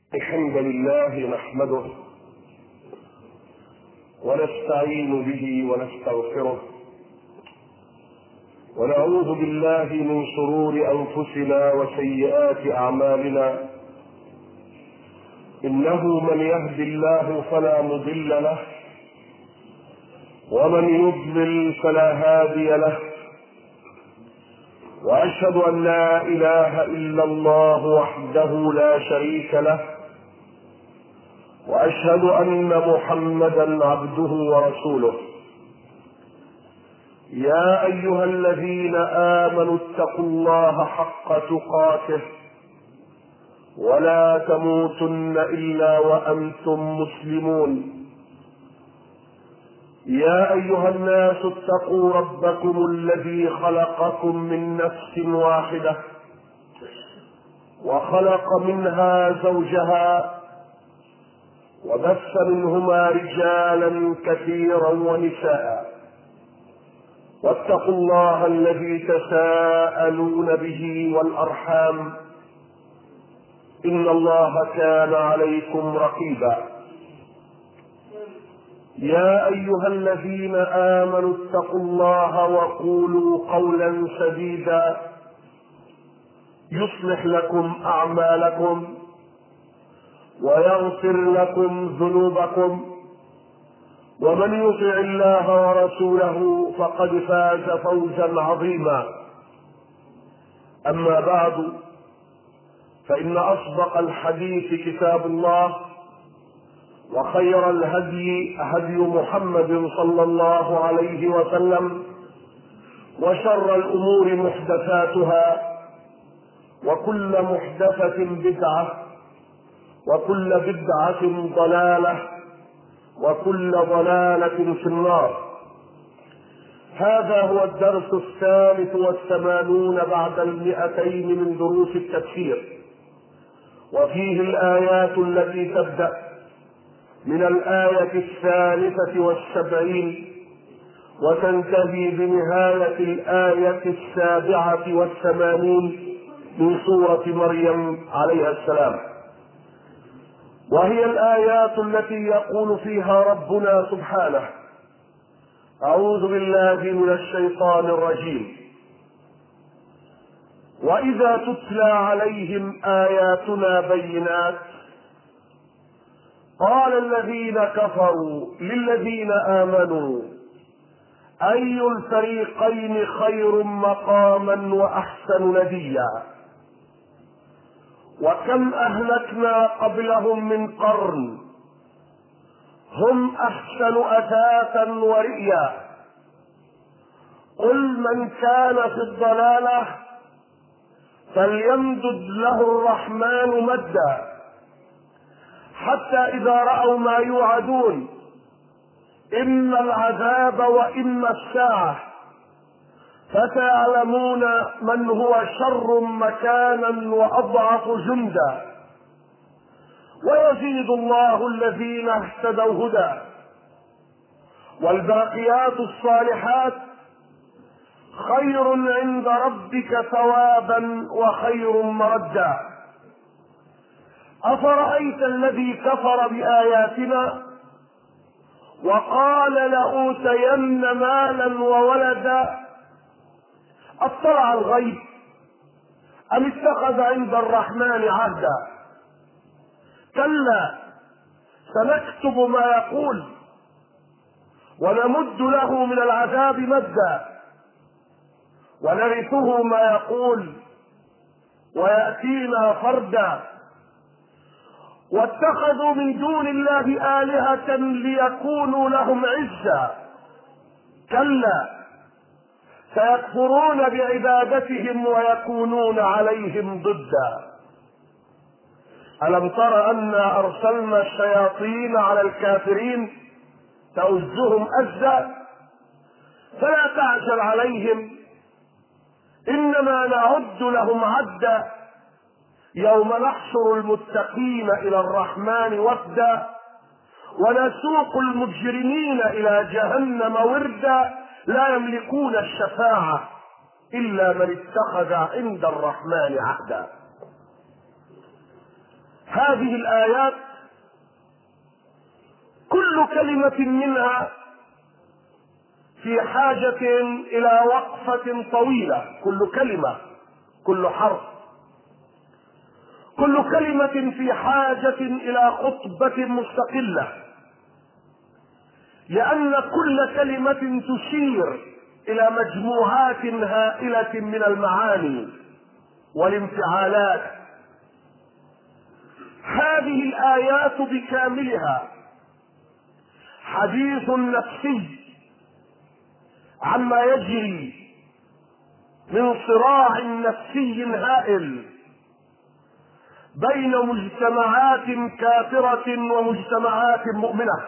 الحمد لله نحمده ونستعين به ونستغفره ونعوذ بالله من شرور أنفسنا وسيئات أعمالنا. إنه من يهد الله فلا مضل له ومن يضلل فلا هادي له، وأشهد أن لا إله إلا الله وحده لا شريك له، وأشهد أن محمدا عبده ورسوله. يا أيها الذين آمنوا اتقوا الله حق تقاته ولا تموتن إلا وأنتم مسلمون. يا أيها الناس اتقوا ربكم الذي خلقكم من نفس واحدة وخلق منها زوجها وبث منهما رجالا كثيرا ونساء، واتقوا الله الذي تساءلون به والأرحام إن الله كان عليكم رقيبا. يا أيها الذين آمنوا اتقوا الله وقولوا قولا سديدا يصلح لكم أعمالكم ويغفر لكم ذنوبكم، ومن يطع الله ورسوله فقد فاز فوزا عظيما. أما بعد، فإن أصدق الحديث كتاب الله، وخير الهدي هدي محمد صلى الله عليه وسلم، وشر الأمور محدثاتها، وكل محدثة بدعة، وكل بدعة ضلالة، وكل ضلالة في النار. هذا هو الدرس 83 بعد 200 من دروس التفسير، وفيه الآيات التي تبدأ من الآية 73 وتنتهي بنهاية الآية 87 من سورة مريم عليها السلام، وهي الآيات التي يقول فيها ربنا سبحانه: أعوذ بالله من الشيطان الرجيم: وإذا تتلى عليهم آياتنا بينات قال الذين كفروا للذين آمنوا أي الفريقين خير مقاما وأحسن نديا، وكم أهلكنا قبلهم من قرن هم أحسن أثاثا ورئيا، قل من كان في الضلالة فليمدد له الرحمن مدا حتى إذا رأوا ما يوعدون إما العذاب وإما الساعة فسيعلمون من هو شر مكانا وأضعف جندا، ويزيد الله الذين اهتدوا هدى، والباقيات الصالحات خير عند ربك ثوابا وخير مردا. أفرأيت الذي كفر بآياتنا وقال لأوتين مالا وولدا أطلع الغيب أم اتخذ عند الرحمن عهدا؟ كلا سنكتب ما يقول ونمد له من العذاب مدا ونرثه ما يقول ويأتينا فردا. واتخذوا من دون الله آلهة ليكونوا لهم عزا، كلا سيكفرون بعبادتهم ويكونون عليهم ضدا. ألم تر أنا أرسلنا الشياطين على الكافرين تؤزهم أزا فلا تعجل عليهم إنما نعد لهم عدا يوم نحشر المتقين إلى الرحمن وفدا ونسوق المجرمين إلى جهنم وردا لا يملكون الشفاعة إلا من اتخذ عند الرحمن عهدا. هذه الآيات كل كلمة منها في حاجة إلى وقفة طويلة، كل كلمة، كل حرف، كل كلمة في حاجة إلى خطبة مستقلة، لأن كل كلمة تشير إلى مجموعات هائلة من المعاني والانفعالات. هذه الآيات بكاملها حديث نفسي عما يجري من صراع نفسي هائل بين مجتمعات كافرة ومجتمعات مؤمنة،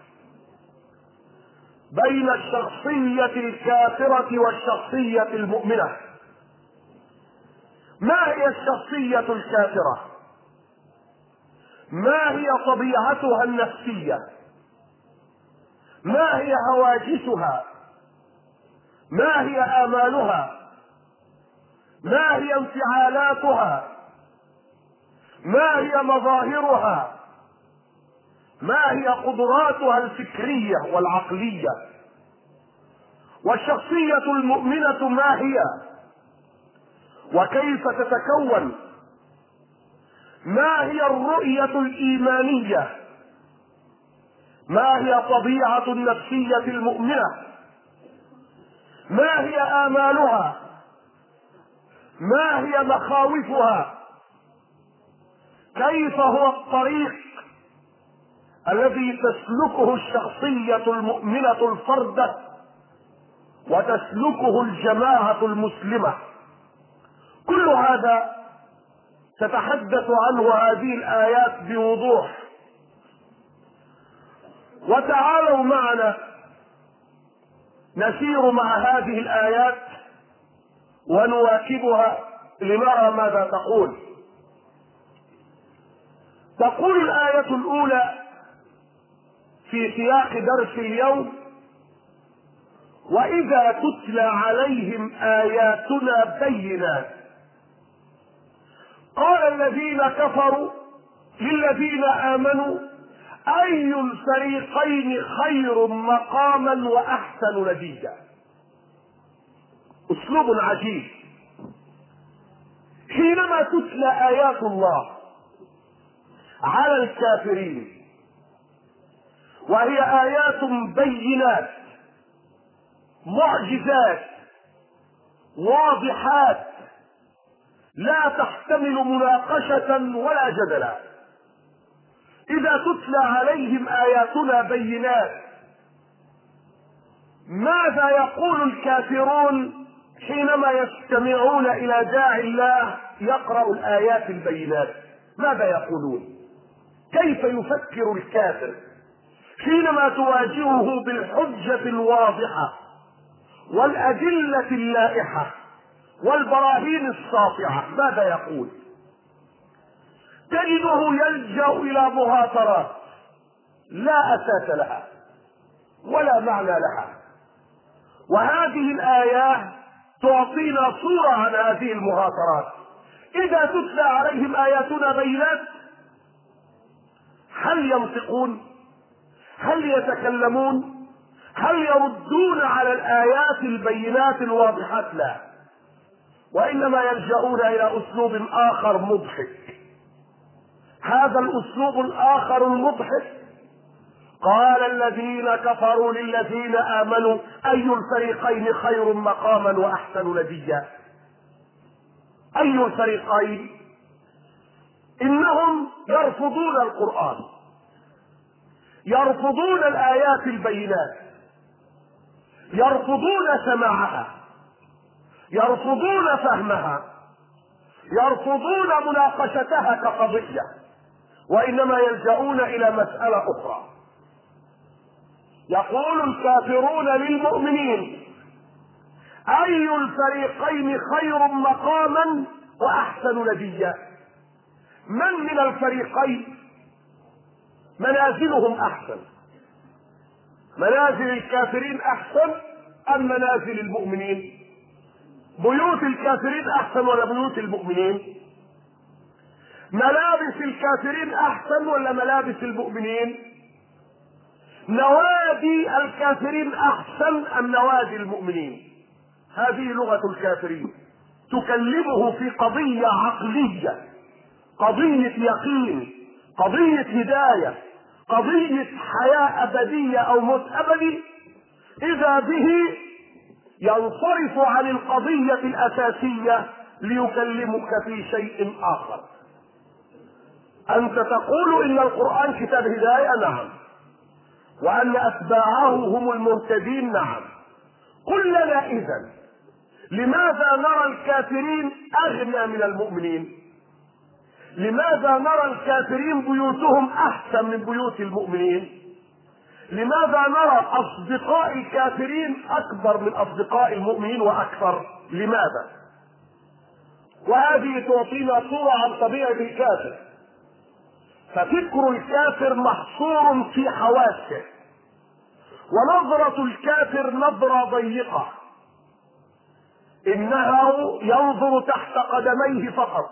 بين الشخصية الكافرة والشخصية المؤمنة. ما هي الشخصية الكافرة؟ ما هي طبيعتها النفسية؟ ما هي هواجسها؟ ما هي آمالها؟ ما هي انفعالاتها؟ ما هي مظاهرها؟ ما هي قدراتها الفكرية والعقلية؟ والشخصية المؤمنة ما هي وكيف تتكون؟ ما هي الرؤية الإيمانية؟ ما هي طبيعة النفسية المؤمنة؟ ما هي آمالها؟ ما هي مخاوفها؟ كيف هو الطريق الذي تسلكه الشخصية المؤمنة الفردة وتسلكه الجماعة المسلمة؟ كل هذا تتحدث عنه هذه الآيات بوضوح. وتعالوا معنا نسير مع هذه الآيات ونواكبها لنرى ماذا تقول. تقول الآية الأولى في سياق درس اليوم: وإذا تتلى عليهم آياتنا بينات قال الذين كفروا للذين آمنوا أي الفريقين خير مقاما وأحسن نديا. أسلوب عجيب. حينما تتلى آيات الله على الكافرين وهي آيات بينات معجزات واضحات لا تحتمل مناقشة ولا جدلا، إذا تتلى عليهم آياتنا بينات ماذا يقول الكافرون حينما يستمعون إلى داعي الله يقرأ الآيات البينات؟ ماذا يقولون؟ كيف يفكر الكافر حينما تواجهه بالحجة الواضحة والأدلة اللائحة والبراهين الساطعة؟ ماذا يقول؟ تجده يلجأ إلى مهاترات لا أساس لها ولا معنى لها. وهذه الآيات تعطينا صورة عن هذه المهاترات. إذا تتلى عليهم آياتنا بينات هل ينطقون؟ هل يتكلمون؟ هل يردون على الآيات البينات الواضحات؟ لا، وإنما يلجؤون إلى أسلوب آخر مضحك. هذا الأسلوب الآخر المضحك: قال الذين كفروا للذين آمنوا أي الفريقين خير مقاما وأحسن نديا. أي الفريقين؟ إنهم يرفضون القرآن، يرفضون الآيات البينات، يرفضون سماعها، يرفضون فهمها، يرفضون مناقشتها كقضية، وإنما يلجؤون إلى مسألة أخرى. يقول الكافرون للمؤمنين أي الفريقين خير مقاما وأحسن نديا. من الفريقين منازلهم أحسن؟ منازل الكافرين أحسن أم منازل المؤمنين؟ بيوت الكافرين أحسن ولا بيوت المؤمنين؟ ملابس الكافرين احسن ولا ملابس المؤمنين؟ نوادي الكافرين احسن ام نوادي المؤمنين؟ هذه لغة الكافرين، تكلمه في قضية عقلية، قضية يقين، قضية هداية، قضية حياة ابدية او موت ابدي، اذا به ينصرف عن القضية الاساسية ليكلمك في شيء اخر. انت تقول ان القرآن كتاب هداية، نعم، وان اتباعه هم المهتدين، نعم. قل لنا اذن لماذا نرى الكافرين اغنى من المؤمنين؟ لماذا نرى الكافرين بيوتهم احسن من بيوت المؤمنين؟ لماذا نرى اصدقاء الكافرين اكبر من اصدقاء المؤمنين واكثر؟ لماذا؟ وهذه تعطينا صورة عن طبيعة الكافر. ففكر الكافر محصور في حواسه، ونظرة الكافر نظرة ضيقة، انه ينظر تحت قدميه فقط،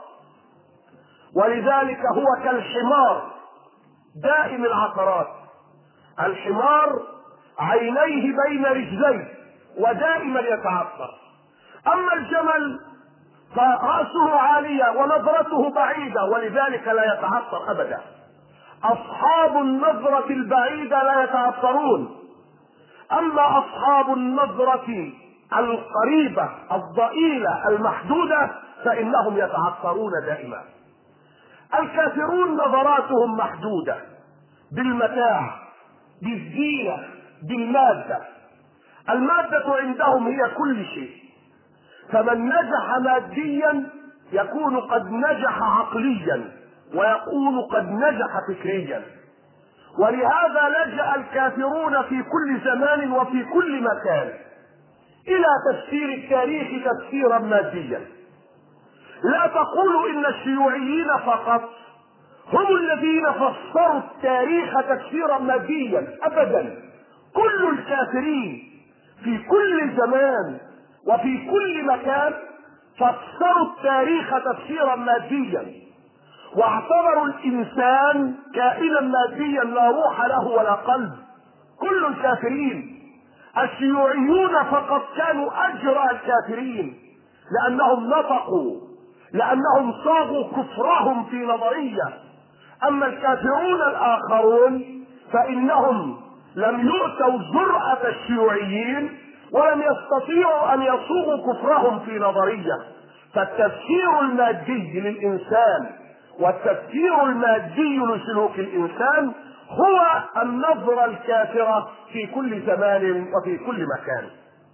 ولذلك هو كالحمار دائم العثرات. الحمار عينيه بين رجليه ودائما يتعثر. اما الجمل فرأسه عالية ونظرته بعيدة ولذلك لا يتعثر ابدا. اصحاب النظرة البعيدة لا يتعثرون، اما اصحاب النظرة القريبة الضئيلة المحدودة فانهم يتعثرون دائما. الكافرون نظراتهم محدودة بالمتاع، بالزينة، بالمادة. المادة عندهم هي كل شيء، فمن نجح ماديا يكون قد نجح عقليا ويكون قد نجح فكريا. ولهذا لجأ الكافرون في كل زمان وفي كل مكان الى تفسير التاريخ تفسيرا ماديا. لا تقولوا ان الشيوعيين فقط هم الذين فسروا التاريخ تفسيرا ماديا، ابدا. كل الكافرين في كل زمان وفي كل مكان فسروا التاريخ تفسيرا ماديا، واعتبروا الانسان كائنا ماديا لا روح له ولا قلب. كل الكافرين. الشيوعيون فقط كانوا اجرى الكافرين لانهم نطقوا، لانهم صاغوا كفرهم في نظرية. اما الكافرون الاخرون فانهم لم يؤتوا جرأة الشيوعيين ولم يستطيعوا ان يصوغوا كفرهم في نظرية. فالتفسير المادي للانسان والتفسير المادي لسلوك الانسان هو النظرة الكافرة في كل زمان وفي كل مكان.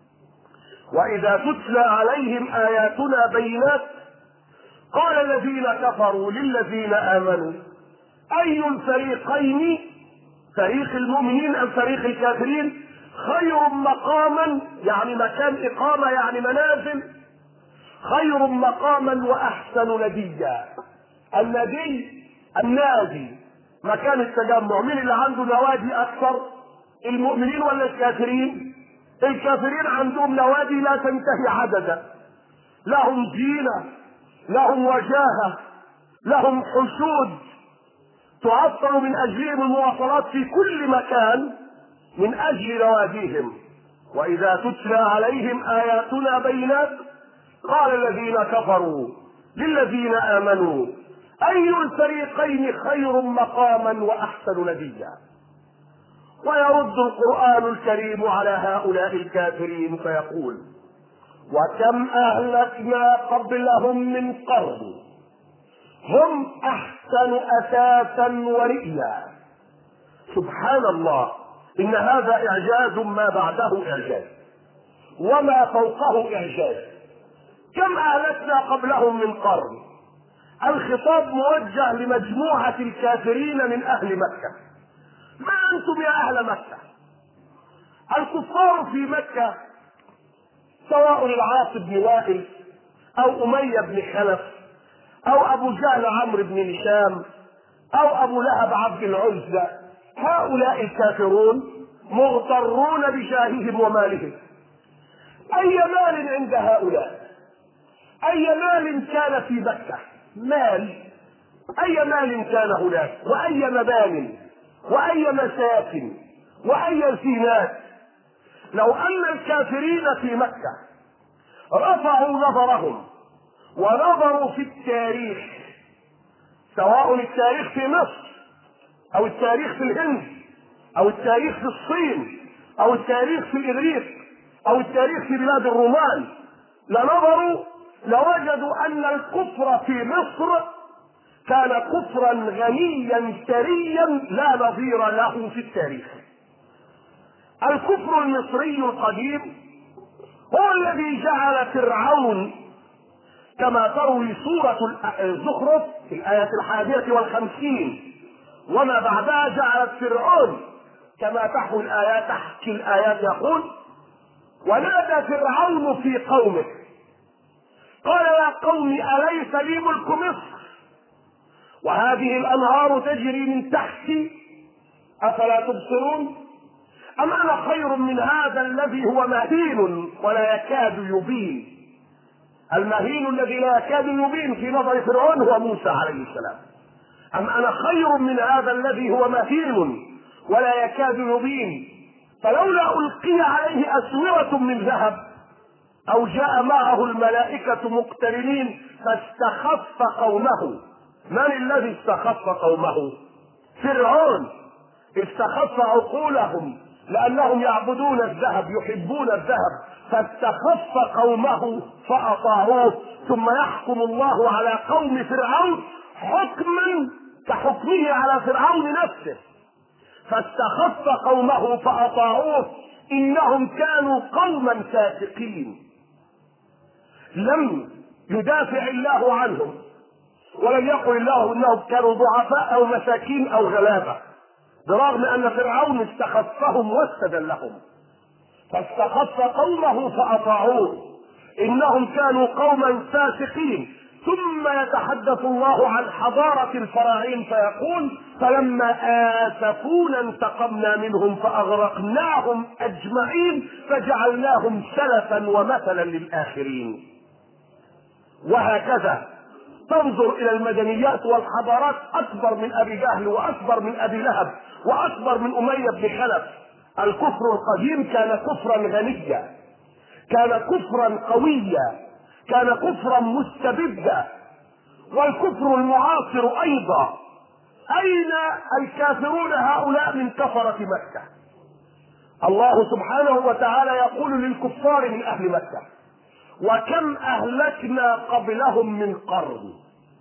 واذا تتلى عليهم اياتنا بينات قال الذين كفروا للذين امنوا اي الفريقين، فريق المؤمنين ام فريق الكافرين، خير مقاما يعني مكان اقامة يعني منازل، خير مقاما واحسن نديا. النادي مكان التجمع. مين اللي عنده نوادي اكثر، المؤمنين ولا الكافرين؟ الكافرين عندهم نوادي لا تنتهي عددا، لهم زينة، لهم وجاهة، لهم حشود تعطل من اجلهم المواصلات في كل مكان من اجل نواديهم. واذا تتلى عليهم اياتنا بينات قال الذين كفروا للذين امنوا اي الفريقين خير مقاما واحسن نديا. ويرد القرآن الكريم على هؤلاء الكافرين فيقول وكم اهلكنا قبلهم من قرن هم احسن اثاثا ورئيا. سبحان الله، ان هذا اعجاز ما بعده اعجاز وما فوقه اعجاز. كم اهلكنا قبلهم من قرن. الخطاب موجه لمجموعة الكافرين من اهل مكة. ما انتم يا اهل مكة؟ الكفار في مكة سواء العاص بن وائل او امية بن خلف او ابو جهل عمرو بن هشام او ابو لهب عبد العزى، هؤلاء الكافرون مغترون بجاههم ومالهم. اي مال عند هؤلاء؟ اي مال كان في مكة؟ مال أي مال كان هناك، وأي مبان، وأي مساكن، وأي زينات. لو أن الكافرين في مكة رفعوا نظرهم ونظروا في التاريخ، سواء التاريخ في مصر أو التاريخ في الهند أو التاريخ في الصين أو التاريخ في الإغريق أو التاريخ في بلاد الرومان، لنظروا لوجدوا أن الكفر في مصر كان كفرا غنيا ثريا لا نظير له في التاريخ. الكفر المصري القديم هو الذي جعل فرعون، كما تروي سورة الزخرف في الآية 51 وما بعدها، جعلت فرعون كما تحكي الآيات يقول: ونادى فرعون في قومه قال يا قوم أليس لي ملك مصر وهذه الأنهار تجري من تحتي أفلا تبصرون أم أنا خير من هذا الذي هو مهين ولا يكاد يبين. المهين الذي لا يكاد يبين في نظر فرعون هو موسى عليه السلام. أم أنا خير من هذا الذي هو مهين ولا يكاد يبين، فلولا ألقي عليه أسورة من ذهب أو جاء معه الملائكة مقترنين فاستخف قومه. من الذي استخف قومه؟ فرعون. استخف عقولهم لأنهم يعبدون الذهب، يحبون الذهب، فاستخف قومه فأطاعوه. ثم يحكم الله على قوم فرعون حكما كحكمه على فرعون نفسه. فاستخف قومه فأطاعوه إنهم كانوا قوما فاسقين. لم يدافع الله عنهم ولم يقل الله انهم كانوا ضعفاء او مساكين او غلابه، برغم ان فرعون استخفهم واستدلهم. فاستخف قومه فاطاعوه انهم كانوا قوما فاسقين. ثم يتحدث الله عن حضاره الفراعين فيقول: فلما اسفونا انتقمنا منهم فاغرقناهم اجمعين فجعلناهم سلفا ومثلا للاخرين. وهكذا تنظر الى المدنيات والحضارات، اكبر من ابي جهل واكبر من ابي لهب واكبر من اميه بن خلف. الكفر القديم كان كفرا غنيا، كان كفرا قويا، كان كفرا مستبدا. والكفر المعاصر ايضا، اين الكافرون هؤلاء من كفرة مكة؟ الله سبحانه وتعالى يقول للكفار من اهل مكة: وكم اهلكنا قبلهم من قرن.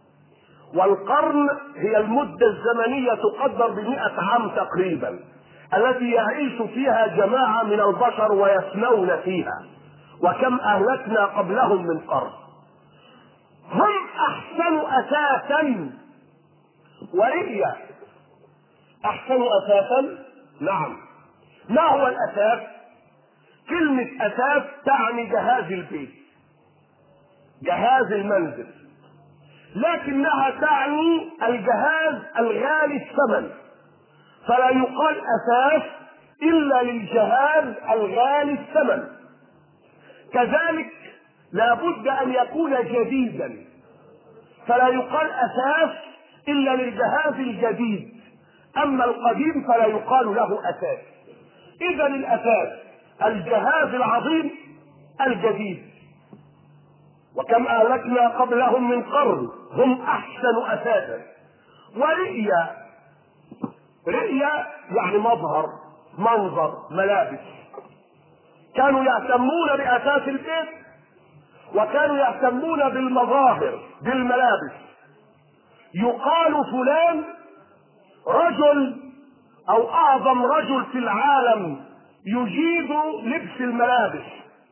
والقرن هي المدة الزمنية تقدر ب100 عام تقريبا، التي يعيش فيها جماعة من البشر ويفنون فيها. وكم اهلكنا قبلهم من قرن. هم احسن اثاثا ورئيا. احسن اثاثا، نعم. ما هو الاثاث؟ كلمة اثاث تعني جهاز البيت، جهاز المنزل، لكنها تعني الجهاز الغالي الثمن، فلا يقال اثاث الا للجهاز الغالي الثمن. كذلك لا بد ان يكون جديدا، فلا يقال اثاث الا للجهاز الجديد، اما القديم فلا يقال له اثاث. اذا الاثاث الجهاز العظيم الجديد. وكم اهلكنا قبلهم من قرن هم احسن اثاثا. ورئيا، رئيا يعني مظهر، منظر، ملابس. كانوا يهتمون باثاث البيت وكانوا يهتمون بالمظاهر، بالملابس. يقال فلان رجل او اعظم رجل في العالم يجيد لبس الملابس،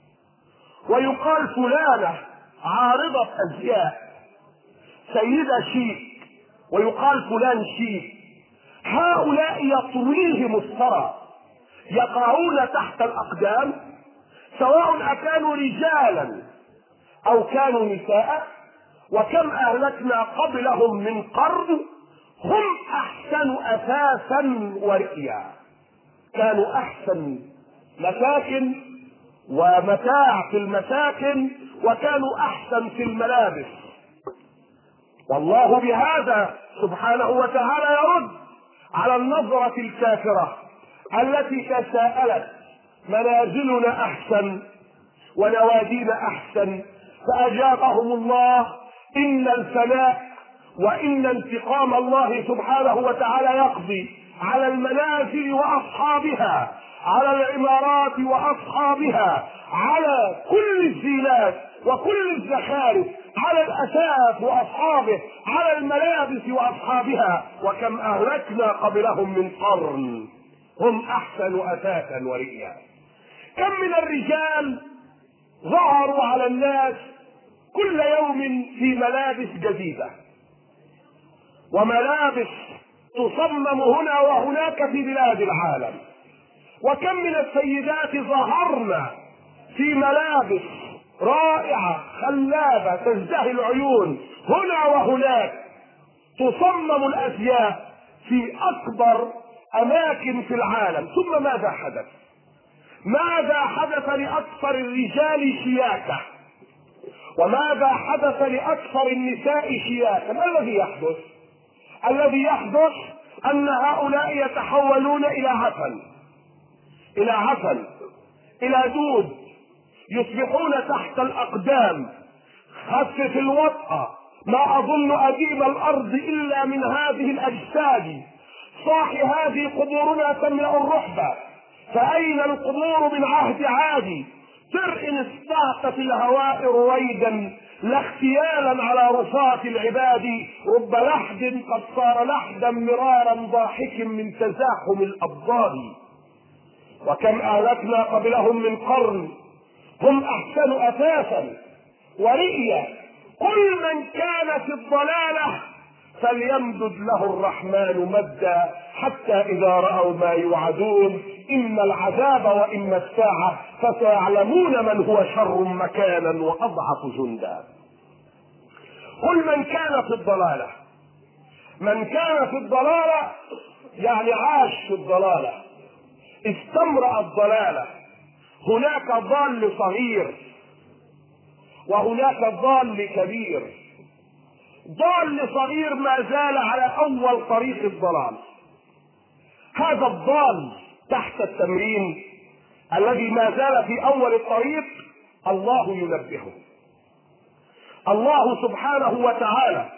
ويقال فلانة عارضة ازياء، سيدة شيك، ويقال فلان شيك. هؤلاء يطويهم الثرى، يقعون تحت الاقدام، سواء اكانوا رجالا او كانوا نساء. وكم اهلكنا قبلهم من قرن هم احسن اثاثا ورئيا. كانوا احسن مساكن ومتاع في المساكن، وكانوا احسن في الملابس. والله بهذا سبحانه وتعالى يرد على النظرة الكافرة التي تساءلت منازلنا أحسن ونوادينا أحسن، فأجابهم الله إن الفناء وإن انتقام الله سبحانه وتعالى يقضي على المنازل وأصحابها، على العمارات وأصحابها، على كل الزينات وكل الزخارف، على الأثاث وأصحابه، على الملابس وأصحابها. وكم أهلكنا قبلهم من قرن هم أحسن أثاثا ورئيا. كم من الرجال ظهروا على الناس كل يوم في ملابس جديدة، وملابس تصمم هنا وهناك في بلاد العالم. وكم من السيدات ظهرن في ملابس رائعة خلابة تزدهي العيون هنا وهناك، تصمم الأزياء في أكبر أماكن في العالم. ثم ماذا حدث؟ ماذا حدث لأكثر الرجال شياكة؟ وماذا حدث لأكثر النساء شياكة؟ ما الذي يحدث؟ الذي يحدث أن هؤلاء يتحولون إلى عفن، إلى دود، يصبحون تحت الأقدام. خفف الوطأ، ما أظن أديم الأرض إلا من هذه الأجساد. صاح هذه قبورنا تملأ الرحبة، فأين القبور من عهد عادي؟ تر إن استعت في الهواء رويدا لا اختيالا على رفاة العباد، رب لحد قد صار لحدا مرارا ضاحك من تزاحم الأبضال. وكم أهلكنا قبلهم من قرن هم أحسن أثاثا ورئيا. كل من كان في الضلالة فليمدد له الرحمن مدا حتى إذا رأوا ما يوعدون إما العذاب وإما الساعة فسيعلمون من هو شر مكانا وأضعف جندا. كل من كان في الضلالة، من كان في الضلالة يعني عاش في الضلالة، استمرأ الضلالة. هناك ضال صغير وهناك ضال كبير. ضال صغير ما زال على أول طريق الضلال. هذا الضال تحت التمرين الذي ما زال في أول الطريق الله ينبهه. الله سبحانه وتعالى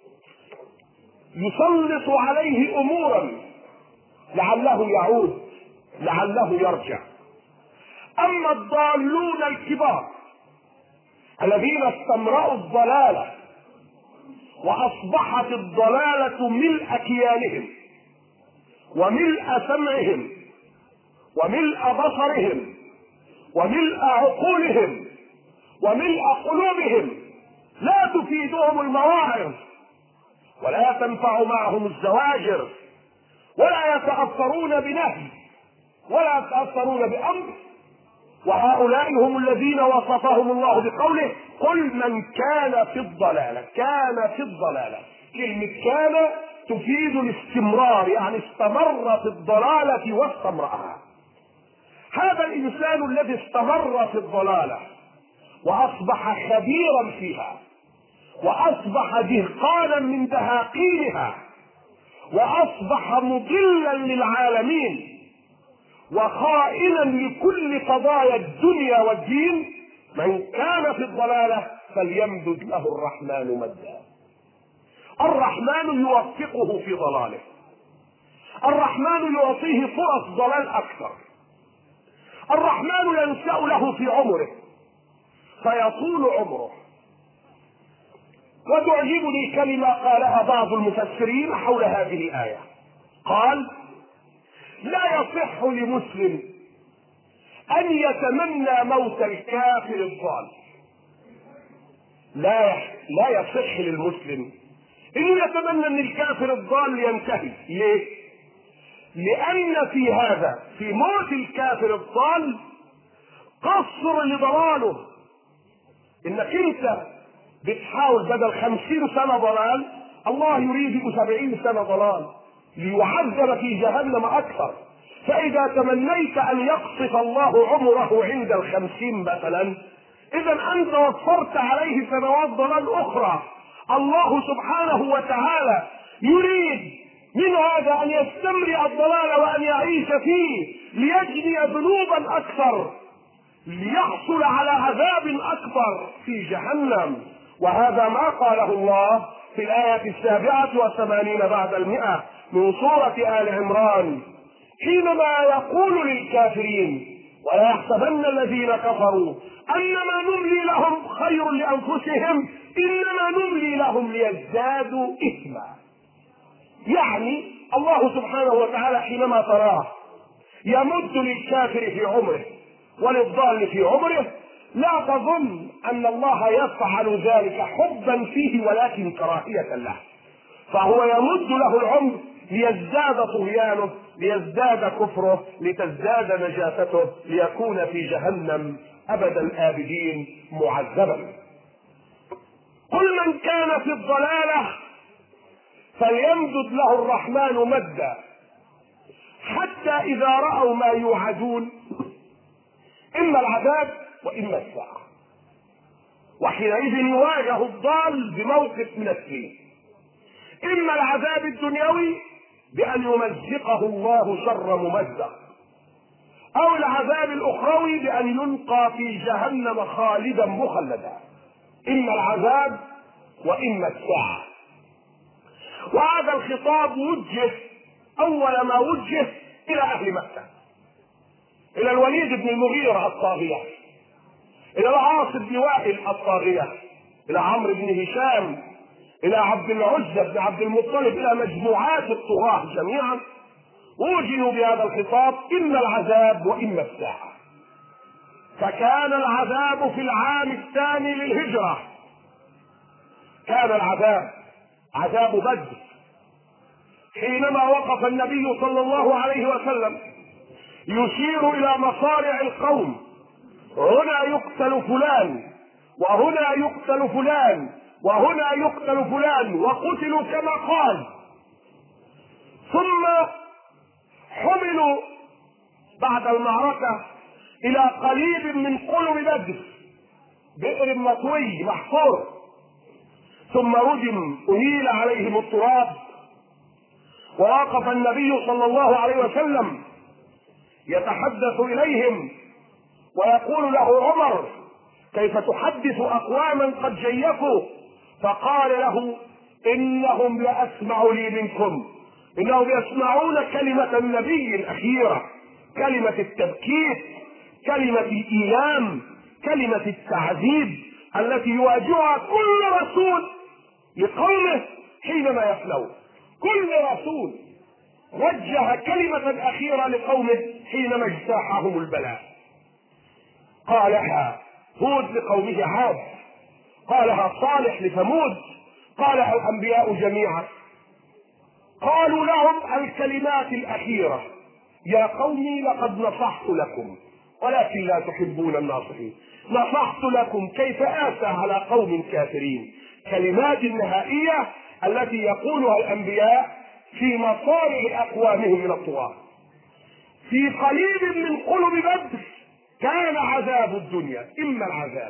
يسلط عليه أمورا لعله يعود، لعله يرجع. أما الضالون الكبار الذين استمرأوا الضلالة وأصبحت الضلالة ملء كيانهم وملء سمعهم وملء بصرهم وملء عقولهم وملء قلوبهم، لا تفيدهم المواعظ ولا تنفع معهم الزواجر ولا يتأثرون بنهي ولا يتأثرون بأمر. وهؤلاء هم الذين وصفهم الله بقوله قل من كان في الضلالة. كان في الضلالة، كلمة كان تفيد الاستمرار، يعني استمر في الضلالة واستمرأها. هذا الإنسان الذي استمر في الضلالة وأصبح خبيرا فيها وأصبح دهقانا من دهاقينها وأصبح مضلا للعالمين وخائنا لكل قضايا الدنيا والدين، من كان في الضلالة فليمدد له الرحمن مدا. الرحمن يوفقه في ضلاله، الرحمن يعطيه فرص ضلال أكثر، الرحمن ينشأ له في عمره فيطول عمره. وتعجبني كلمة قالها بعض المفسرين حول هذه الآية، قال لا يصح لمسلم أن يتمنى موت الكافر الضال. لا يصح للمسلم أن يتمنى أن الكافر الضال ينتهي. ليه؟ لأن في هذا، في موت الكافر الضال، قصر لضلاله. إنك أنت بتحاول بدل 50 سنة ضلال، الله يريد 70 سنة ضلال ليعذب في جهنم أكثر. فإذا تمنيت أن يقصف الله عمره عند 50 مثلا، إذا أنت وفرت عليه سنوات ضلال أخرى. الله سبحانه وتعالى يريد من هذا ان يستمرئ الضلال وان يعيش فيه ليجني ذنوبا اكثر، ليحصل على عذاب اكبر في جهنم. وهذا ما قاله الله في الآية 87 بعد 100 من سورة آل عمران، حينما يقول للكافرين: ولا يحسبن الذين كفروا انما نملي لهم خير لانفسهم انما نملي لهم ليزدادوا اثما. يعني الله سبحانه وتعالى حينما تراه يمد للكافر في عمره وللضال في عمره، لا تظن ان الله يفعل ذلك حبا فيه ولكن كراهية له، فهو يمد له العمر ليزداد طغيانه، ليزداد كفره، لتزداد نجاسته، ليكون في جهنم ابد الابدين معذبا. قل من كان في الضلالة فليمدد له الرحمن مدا حتى اذا رأوا ما يوعدون اما العذاب واما الساعة. وحينئذ يواجه الضال بموقف من اثنين: اما العذاب الدنيوي بان يمزقه الله شر ممزق، او العذاب الاخروي بان يلقى في جهنم خالدا مخلدا. اما العذاب واما الساعة. وهذا الخطاب وجه اول ما وجه الى اهل مكة، الى الوليد بن المغيرة الطاغية، الى العاص بن وائل الطاغية، الى عمرو بن هشام، الى عبد العزة بن عبد المطلب، الى مجموعات الطغاة جميعا وجهوا بهذا الخطاب: اما العذاب واما الساعة. فكان العذاب في العام الثاني للهجرة، كان العذاب عذاب بدر، حينما وقف النبي صلى الله عليه وسلم يشير الى مصارع القوم: هنا يقتل فلان وهنا يقتل فلان وهنا يقتل فلان، وقتلوا كما قال. ثم حملوا بعد المعركة الى قريب من قلب بدر، بئر مطوي محفور، ثم رجم أهيل عليهم التراب، ووقف النبي صلى الله عليه وسلم يتحدث إليهم ويقول له: عمر، كيف تحدث أقواما قد جيفوا؟ فقال له: إنهم لأسمع لي منكم، إنهم يسمعون كلمة النبي الأخيرة، كلمة التبكيت، كلمة الإيلام، كلمة التعذيب التي يواجهها كل رسول لقومه حينما يفلون. كل رسول وجه كلمة أخيرة لقومه حينما اجتاحهم البلاء. قالها هود لقومه عاد، قالها صالح لثمود، قالها الأنبياء جميعا. قالوا لهم الكلمات الأخيرة: يا قومي لقد نصحت لكم ولكن لا تحبون الناصحين، نصحت لكم كيف آسى على قوم كافرين. كلمات النهائية التي يقولها الأنبياء في مصارع أقوامهم من الطغاة. في قليل من قلب بدر كان عذاب الدنيا، إما العذاب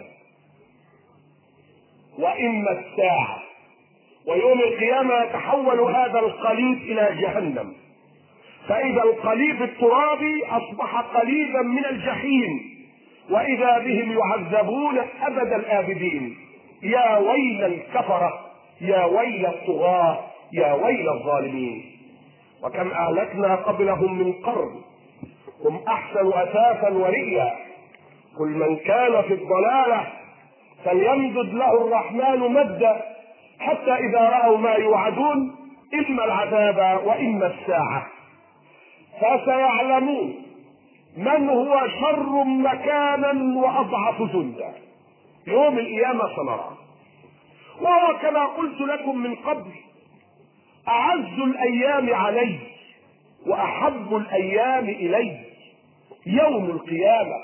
وإما الساعة. ويوم القيامة يتحول هذا القليب إلى جهنم، فإذا القليب الترابي أصبح قليبا من الجحيم، وإذا بهم يعذبون أبد الآبدين. يا ويل الكفرة، يا ويل الطغاة، يا ويل الظالمين. وكم أهلكنا قبلهم من قرن هم أحسن أثاثا ورئيا. قل من كان في الضلالة فليمدد له الرحمن مدا حتى إذا رأوا ما يوعدون إما العذاب وإما الساعة فسيعلمون من هو شر مكانا وأضعف جندا. يوم القيامة سنرى. وهو كما قلت لكم من قبل أعز الأيام علي وأحب الأيام إلي يوم القيامة.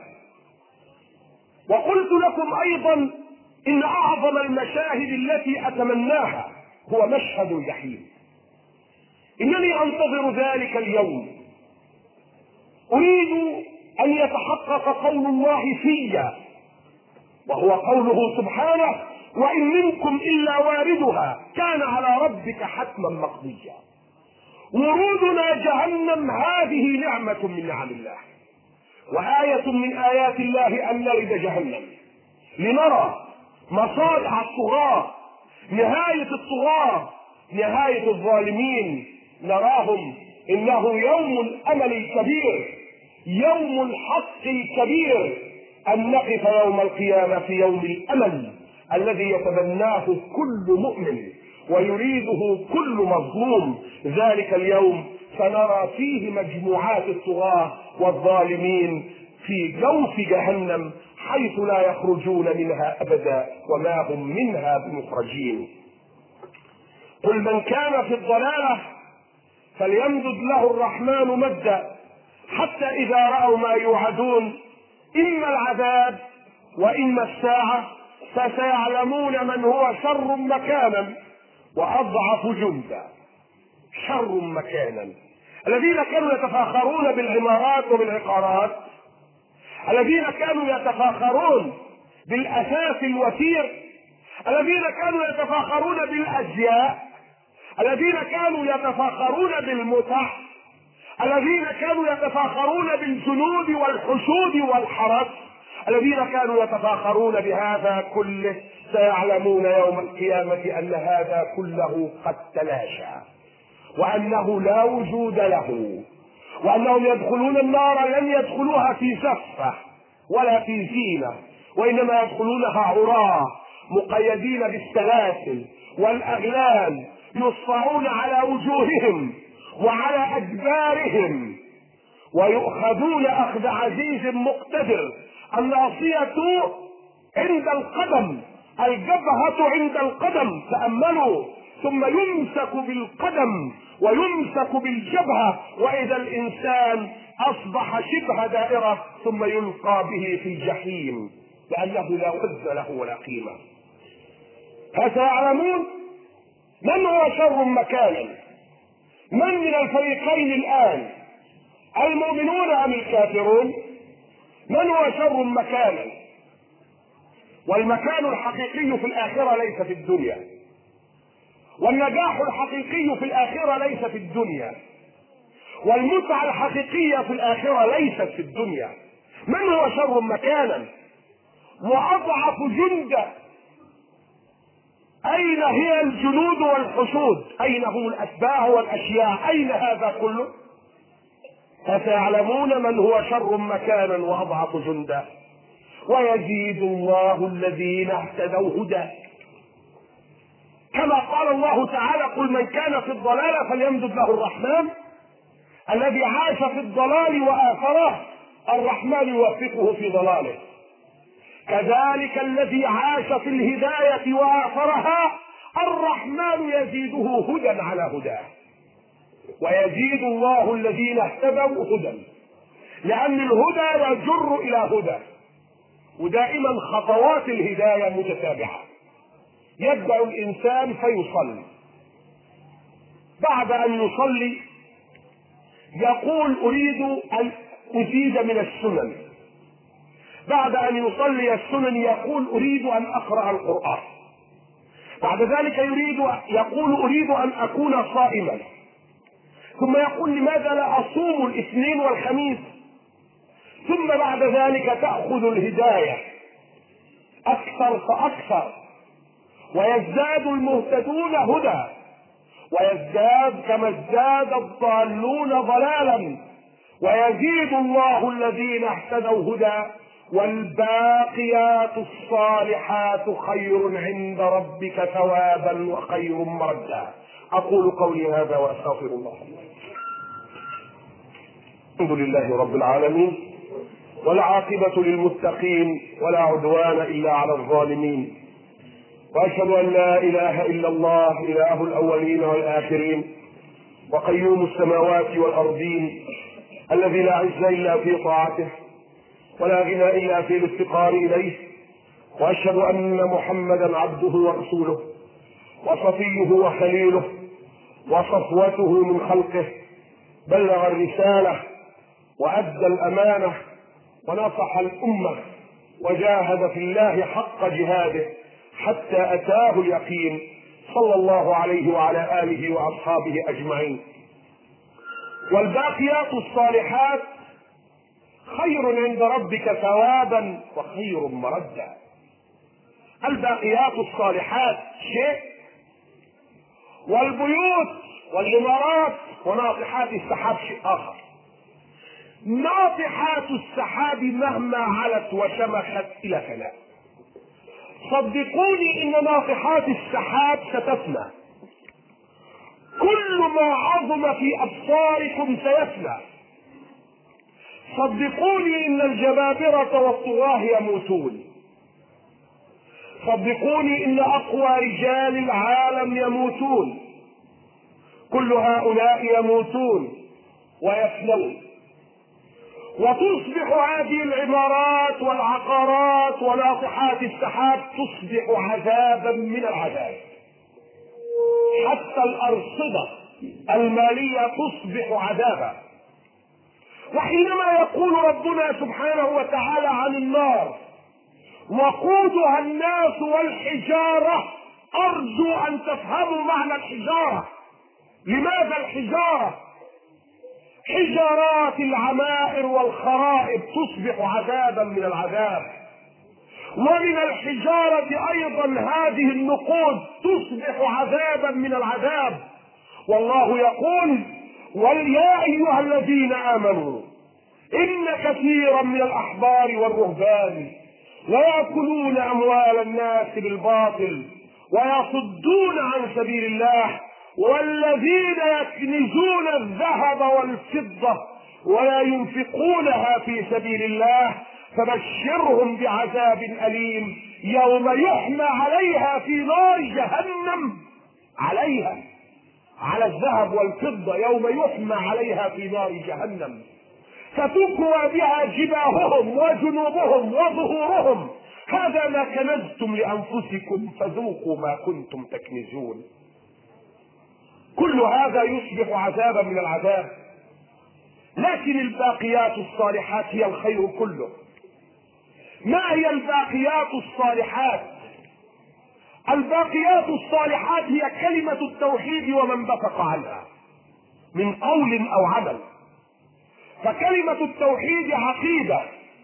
وقلت لكم أيضا إن أعظم المشاهد التي أتمناها هو مشهد الجحيم. إنني أنتظر ذلك اليوم، أريد أن يتحقق قول الله في، وهو قوله سبحانه: وإن منكم إلا واردها كان على ربك حتما مقضيا. ورودنا جهنم هذه نعمة من نعم الله، وآية من آيات الله أن نرد جهنم لنرى مصالح الطغاة، نهاية الطغاة، نهاية الظالمين. نراهم إنه يوم الأمل الكبير، يوم الحق الكبير، أن نقف يوم القيامة في يوم الأمل الذي يتبناه كل مؤمن ويريده كل مظلوم. ذلك اليوم سنرى فيه مجموعات الطغاة والظالمين في جوف جهنم حيث لا يخرجون منها أبدا وما هم منها بمخرجين. قل من كان في الضلالة فليمدد له الرحمن مدا حتى إذا رأوا ما يوعدون إما العذاب وإما الساعة فسيعلمون من هو شر مكانا وأضعف جندا. شر مكانا الذين كانوا يتفاخرون بالعمارات وبالعقارات، الذين كانوا يتفاخرون بالأثاث الوثير، الذين كانوا يتفاخرون بالأزياء، الذين كانوا يتفاخرون بالمتع، الذين كانوا يتفاخرون بالجنود والحشود والحرس، الذين كانوا يتفاخرون بهذا كله سيعلمون يوم القيامة أن هذا كله قد تلاشى، وأنه لا وجود له، وأنهم يدخلون النار لن يدخلوها في زفة ولا في زينة، وإنما يدخلونها عراة مقيدين بالسلاسل والأغلال، يصفعون على وجوههم وعلى أدبارهم ويؤخذون أخذ عزيز مقتدر. الناصية عند القدم، الجبهة عند القدم، تأملوا، ثم يمسك بالقدم ويمسك بالجبهة، وإذا الإنسان أصبح شبه دائرة ثم يلقى به في الجحيم لأنه لا وزن له ولا قيمة. فسيعلمون من هو شر مكانا، من الفريقين الآن، المؤمنون أم الكافرون؟ من هو شر مكانا؟ والمكان الحقيقي في الآخرة ليس في الدنيا، والنجاح الحقيقي في الآخرة ليس في الدنيا، والمتعة الحقيقية في الآخرة ليست في الدنيا. من هو شر مكانا وأضعف جندا؟ أين هي الجنود والحشود؟ أين هم الأتباع والأشياء؟ أين هذا كله؟ فسيعلمون من هو شر مكانا وأضعف جندا. ويزيد الله الذين اهتدوا هدى، كما قال الله تعالى: قل من كان في الضلالة فليمدد له الرحمن. الذي عاش في الضلال وآثره الرحمن يوفقه في ضلاله، كذلك الذي عاش في الهداية وآثرها الرحمن يزيده هدى على هداه. ويزيد الله الذين اهتدوا هدى، لأن الهدى يجر إلى هدى، ودائما خطوات الهداية متتابعة. يبدأ الإنسان فيصلي، بعد أن يصلي يقول أريد أن أزيد من السنن، بعد أن يصلي السنن يقول أريد أن أقرأ القرآن، بعد ذلك يقول أريد أن أكون صائما، ثم يقول لماذا لا أصوم الاثنين والخميس، ثم بعد ذلك تأخذ الهداية أكثر فأكثر، ويزداد المهتدون هدى، ويزداد كما ازداد الضالون ضلالا، ويزيد الله الذين اهتدوا هدى. والباقيات الصالحات خير عند ربك ثوابا وخير مردا. أقول قولي هذا وأستغفر الله. الحمد لله رب العالمين، والعاقبة للمتقين، ولا عدوان إلا على الظالمين، وأشهد أن لا إله إلا الله إله الأولين والآخرين، وقيوم السماوات والأرضين، الذي لا عز إلا في طاعته ولا غنى إلا في الافتقار إليه. وأشهد أن محمدا عبده ورسوله وصفيه وخليله وصفوته من خلقه، بلغ الرسالة وأدى الأمانة ونصح الأمة وجاهد في الله حق جهاده حتى أتاه اليقين، صلى الله عليه وعلى آله وأصحابه أجمعين. والباقيات الصالحات خير عند ربك ثوابا وخير مردا. الباقيات الصالحات شيء، والبيوت والعمارات وناطحات السحاب شيء آخر. ناطحات السحاب مهما علت وشمخت إلى فناء. صدقوني إن ناطحات السحاب ستفنى، كل ما عظم في أبصاركم سيفنى. صدقوني إن الجبابرة والطغاة يموتون. صدقوني إن أقوى رجال العالم يموتون. كل هؤلاء يموتون ويفنون، وتصبح هذه العمارات والعقارات وناطحات السحاب تصبح عذابا من العذاب. حتى الأرصدة المالية تصبح عذابا. وحينما يقول ربنا سبحانه وتعالى عن النار وقودها الناس والحجارة، أرجو أن تفهموا معنى الحجارة. لماذا الحجارة؟ حجارات العمائر والخرائب تصبح عذابا من العذاب، ومن الحجارة أيضا هذه النقود تصبح عذابا من العذاب. والله يقول: ويا أيها الذين آمنوا إن كثيرا من الأحبار والرهبان ويأكلون أموال الناس بالباطل ويصدون عن سبيل الله والذين يكنزون الذهب والفضة ولا ينفقونها في سبيل الله فبشرهم بعذاب أليم يوم يحمى عليها في نار جهنم. عليها، على الذهب والفضة، يوم يحمى عليها في نار جهنم فتكوى بها جباههم وجنوبهم وظهورهم، هذا ما كنزتم لأنفسكم فذوقوا ما كنتم تكنزون. كل هذا يصبح عذابا من العذاب. لكن الباقيات الصالحات هي الخير كله. ما هي الباقيات الصالحات؟ الباقيات الصالحات هي كلمة التوحيد ومن بثق عنها من قول أو عمل. فكلمة التوحيد عقيدة،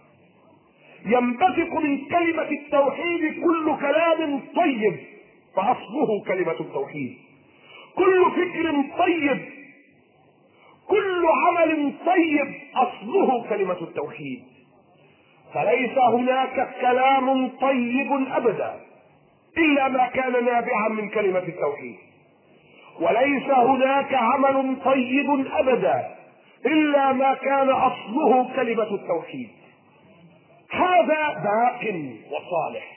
ينبثق من كلمة التوحيد كل كلام طيب فأصله كلمة التوحيد، كل فكر طيب، كل عمل طيب أصله كلمة التوحيد. فليس هناك كلام طيب أبدا إلا ما كان نابعا من كلمة التوحيد، وليس هناك عمل طيب أبدا إلا ما كان أصله كلمة التوحيد. هذا باق وصالح،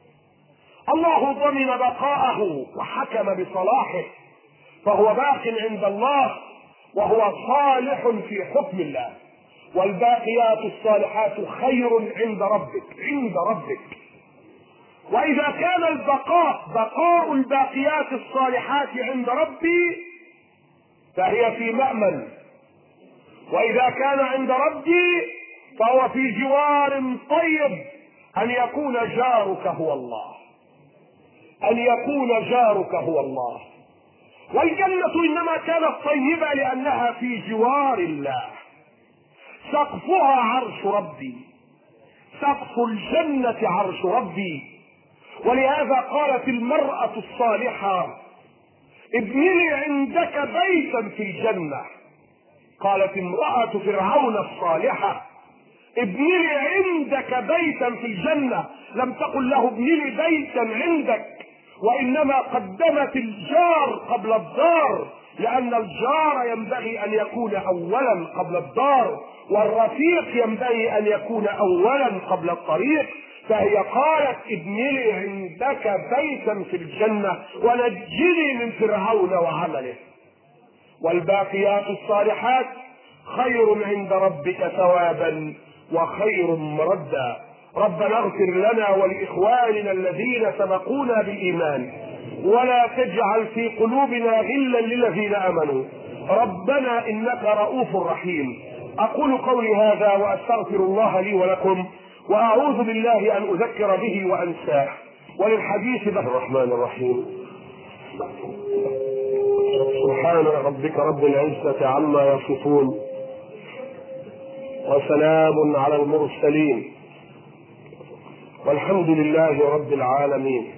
الله ضمن بقاءه وحكم بصلاحه، فهو باق عند الله وهو صالح في حكم الله. والباقيات الصالحات خير عند ربك، عند ربك. وإذا كان بقاء الباقيات الصالحات عند ربي فهي في مأمن، وإذا كان عند ربي فهو في جوار طيب، أن يكون جارك هو الله، أن يكون جارك هو الله. والجنة إنما كانت طيبة لأنها في جوار الله. سقفها عرش ربي، سقف الجنة عرش ربي. ولهذا قالت المرأة الصالحة: ابن لي عندك بيتا في الجنة. قالت امرأة فرعون الصالحة: ابن لي عندك بيتا في الجنة. لم تقل له ابن لي بيتا عندك، وإنما قدمت الجار قبل الدار، لأن الجار ينبغي أن يكون أولا قبل الدار، والرفيق ينبغي أن يكون أولا قبل الطريق. فهي قالت: ابن لي عندك بيتا في الجنة ونجني من فرعون وعمله. والباقيات الصالحات خير عند ربك ثوابا وخير مردا. ربنا اغفر لنا ولإخواننا الذين سبقونا بالإيمان ولا تجعل في قلوبنا غلا للذين آمنوا ربنا إنك رؤوف رحيم. أقول قولي هذا وأستغفر الله لي ولكم، وأعوذ بالله أن أذكر به وأنساه. وللحديث الرحمن الرحيم. سبحان ربك رب العزة عما يصفون، وسلام على المرسلين، والحمد لله رب العالمين.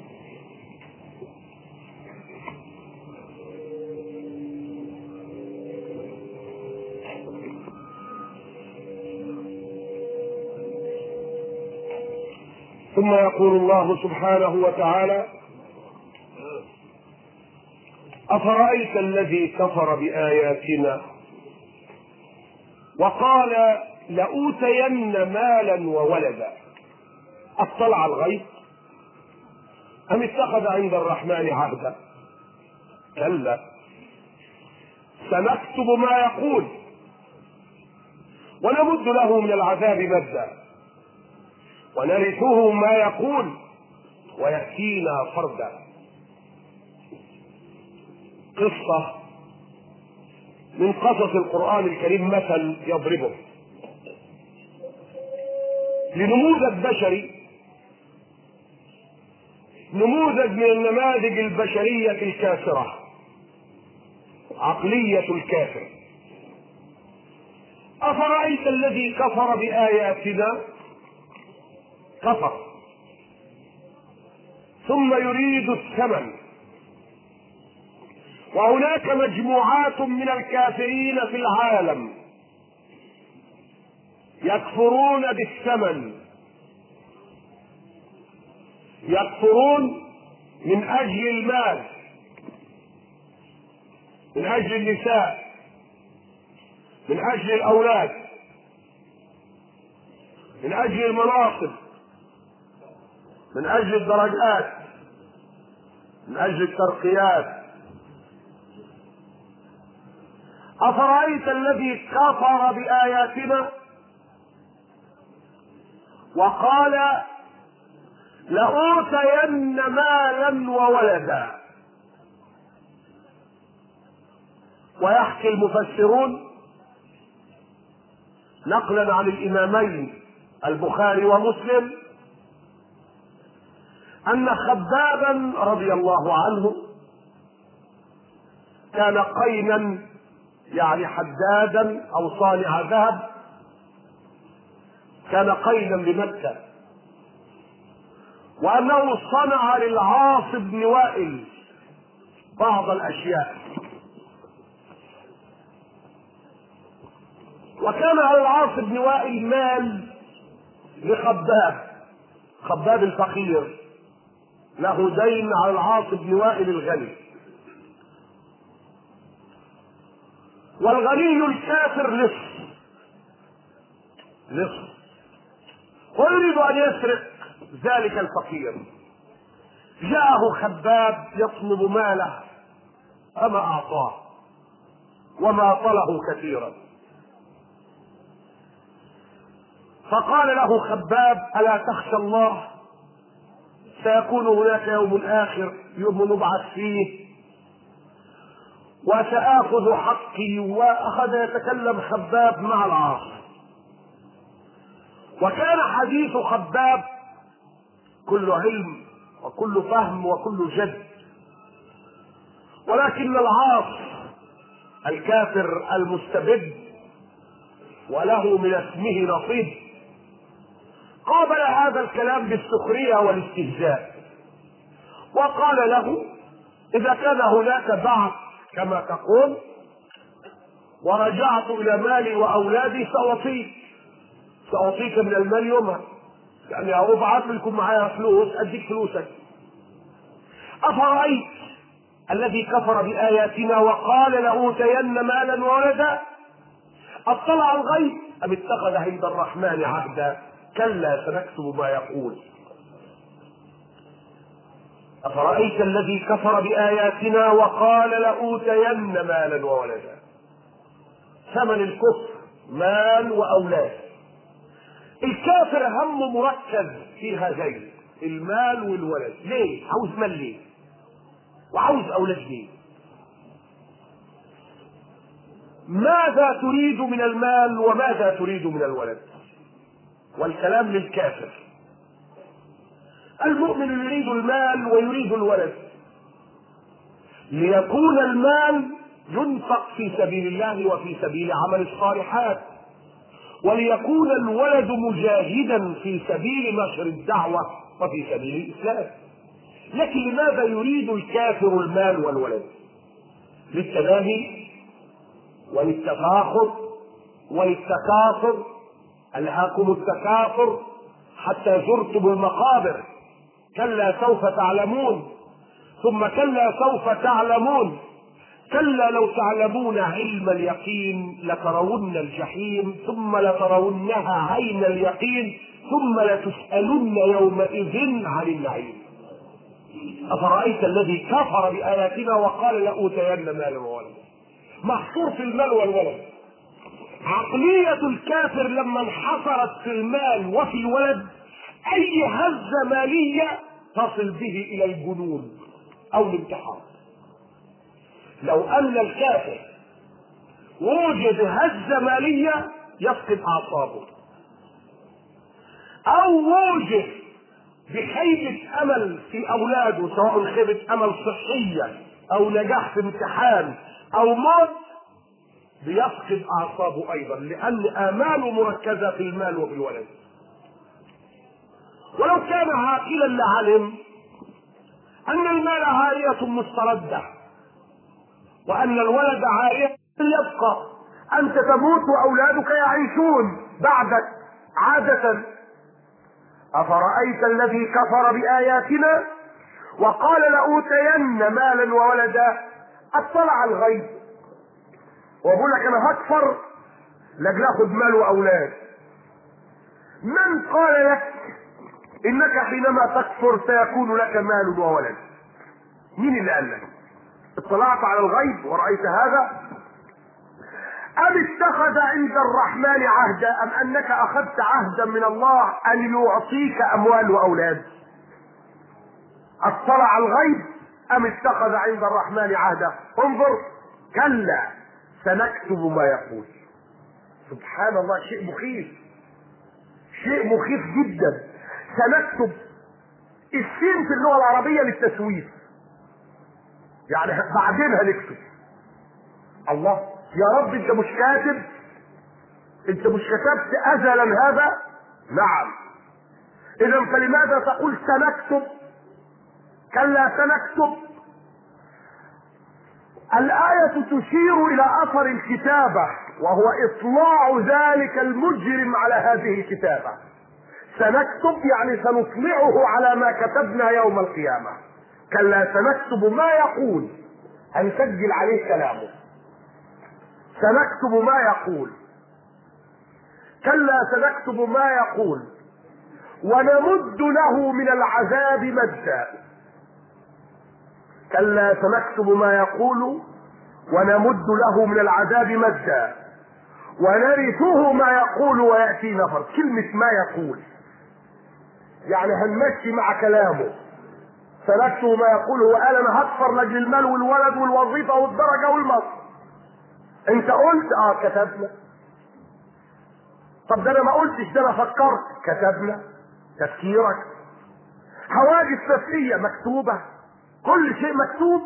ثم يقول الله سبحانه وتعالى: أفرأيت الذي كفر بآياتنا وقال لأوتين مالا وولدا أطلع الغيب أم اتخذ عند الرحمن عهدا؟ كلا سنكتب ما يقول ونمد له من العذاب مدا ونرثه ما يقول ويأتينا فردا. قصة من قصص القرآن الكريم، مثل يضربه لنموذج بشري، نموذج من النماذج البشرية الكافرة، عقلية الكافر. أفرأيت الذي كفر بآياتنا، كفر ثم يريد الثمن. وهناك مجموعات من الكافرين في العالم يكفرون بالثمن، يكفرون من أجل المال، من أجل النساء، من أجل الأولاد، من أجل المناصب، من أجل الدرجات، من أجل الترقيات. أفرأيت الذي كفر بآياتنا وقال لأوتين مالا وولدا. ويحكي المفسرون نقلا عن الإمامين البخاري ومسلم أن خبابا رضي الله عنه كان قينا، يعني حدادا أو صانع ذهب، كان قينا بمكة، وأنه صنع للعاص بن وائل بعض الأشياء، وكان على العاص بن وائل مال لخباب، خباب الفقير له دين على العاص بن وائل الغني، والغني الكافر لص ويريد ان يسرق ذلك الفقير. جاءه خباب يطلب ماله فما اعطاه وما طله كثيرا، فقال له خباب: الا تخشى الله؟ سيكون هناك يوم اخر، يوم نبعث فيه، وسآخذ حقي. وأخذ يتكلم خباب مع العاص، وكان حديث خباب كل علم وكل فهم وكل جد، ولكن العاص الكافر المستبد وله من اسمه نصيب قابل هذا الكلام بالسخرية والاستهزاء، وقال له: إذا كان هناك بعث كما تقول ورجعت إلى مالي وأولادي سأعطيك من المال يومها، يعني أبعث لكم معايا فلوس أديك فلوسك. أفرأيت الذي كفر بآياتنا وقال لأوتين مالا وولدا أطلع الغيب أم اتخذ عند الرحمن عهدا؟ كلا سنكتب ما يقول. أفرأيت الذي كفر بآياتنا وقال لأوتين مالا وولدا. ثمن الكفر مال وأولاد. الكافر همه مركز في هذين، المال والولد. ليه؟ عاوز مال ليه؟ وعاوز أولاد ليه؟ ماذا تريد من المال وماذا تريد من الولد؟ والكلام للكافر. المؤمن يريد المال ويريد الولد، ليكون المال ينفق في سبيل الله وفي سبيل عمل الصالحات، وليكون الولد مجاهدا في سبيل نشر الدعوة وفي سبيل الإسلام. لكن لماذا يريد الكافر المال والولد؟ للتباهي وللتفاخر وللتكاثر. ألهاكم التكاثر حتى زرتم المقابر، كلا سوف تعلمون، ثم كلا سوف تعلمون، كلا لو تعلمون علم اليقين لترون الجحيم ثم لترونها عين اليقين ثم لتسألن يومئذ عن النعيم. أفرأيت الذي كفر بآياتنا وقال لأوتين مالا وولدا؟ محصور في المال والولد. عقلية الكافر لما انحصرت في المال وفي الولد، أي هزة مالية تصل به إلى الجنون أو الانتحار. لو أن الكافر وجد هزة مالية يفقد أعصابه، أو وجد بخيبة أمل في أولاده، سواء خيبة أمل صحية أو نجاح في امتحان أو موت، بيفقد أعصابه أيضا، لأن آماله مركزة في المال وفي الولد. ولو كان عاقلا لعلم أن المال عارية مستردة وأن الولد عارية يبقى، أنت تموت وأولادك يعيشون بعدك عادة. أفرأيت الذي كفر بآياتنا وقال لأوتين مالا وولدا؟ اطلع الغيب وأقول لك أنا هكفر لأجل أخذ مال وأولاد. من قال لك إنك حينما تكفر سيكون لك مال وولد؟ مين اللي قال لك؟ اطلعت على الغيب ورأيت هذا؟ أم اتخذ عند الرحمن عهدا، أم أنك أخذت عهدا من الله أن يعطيك أموال وأولاد؟ اطلع الغيب أم اتخذ عند الرحمن عهدا؟ انظر، كلا سنكتب ما يقول. سبحان الله، شيء مخيف، شيء مخيف جدا. سنكتب، السين في اللغة العربية للتسويف، يعني بعدين هنكتب. الله، يا رب انت مش كاتب؟ انت مش كتبت ازلا هذا؟ نعم. اذا فلماذا تقول سنكتب؟ كلا سنكتب. الآية تشير إلى أثر الكتابة، وهو إطلاع ذلك المجرم على هذه الكتابة. سنكتب يعني سنطلعه على ما كتبنا يوم القيامة. كلا سنكتب ما يقول، هنسجل عليه كلامه. سنكتب ما يقول، كلا سنكتب ما يقول ونمد له من العذاب مدا. كلا سنكتب ما يقول ونمد له من العذاب مدا ونرثه ما يقول ويأتينا فرد. كلمة ما يقول يعني هنمشي مع كلامه. سنكتب ما يقول، وقال انا هكفر لاجل المال والولد والوظيفة والدرجة والمصر. انت قلت كتبنا. طب ده انا ما قلتش، ده انا فكرت. كتبنا تفكيرك. حواجز نفسية مكتوبة، كل شيء مكتوب.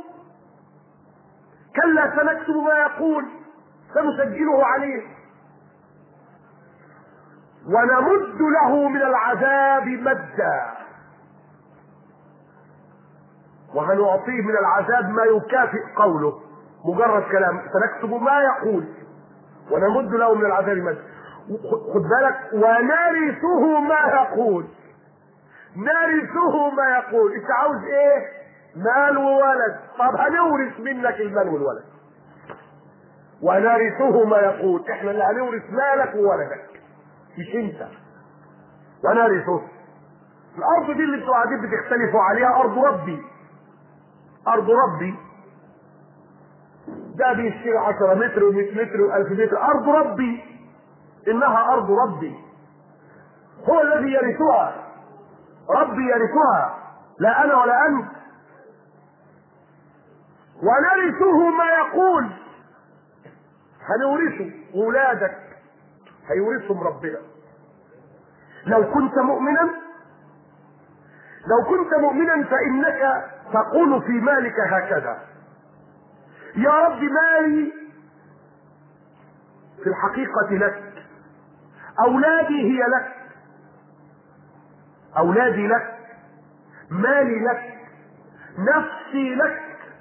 كلا سنكتب ما يقول سنسجله عليه ونمد له من العذاب مدا، وهنعطيه من العذاب ما يكافئ قوله. مجرد كلام. سنكتب ما يقول ونمد له من العذاب مدا. خد بالك، ونرثه ما يقول. نرثه ما يقول. انت عاوز ايه؟ مال وولد. طب هنورث منك المال والولد. ونرثه ما يقول، احنا اللي هنورث مالك وولدك مش انت. ونرثه. الارض دي اللي انتوا قاعدين بتختلفوا عليها ارض ربي. ارض ربي. ده بيشتري 10 متر و100 متر و1000 متر. ارض ربي، انها ارض ربي، هو الذي يرثها. ربي يرثها، لا انا ولا انت. ونرثه ما يقول، هنورثه. ولادك هيورثهم ربنا. لو كنت مؤمنا لو كنت مؤمنا فإنك تقول في مالك هكذا: يا رب مالي في الحقيقة لك، أولادي هي لك، أولادي لك، مالي لك، نفسي لك،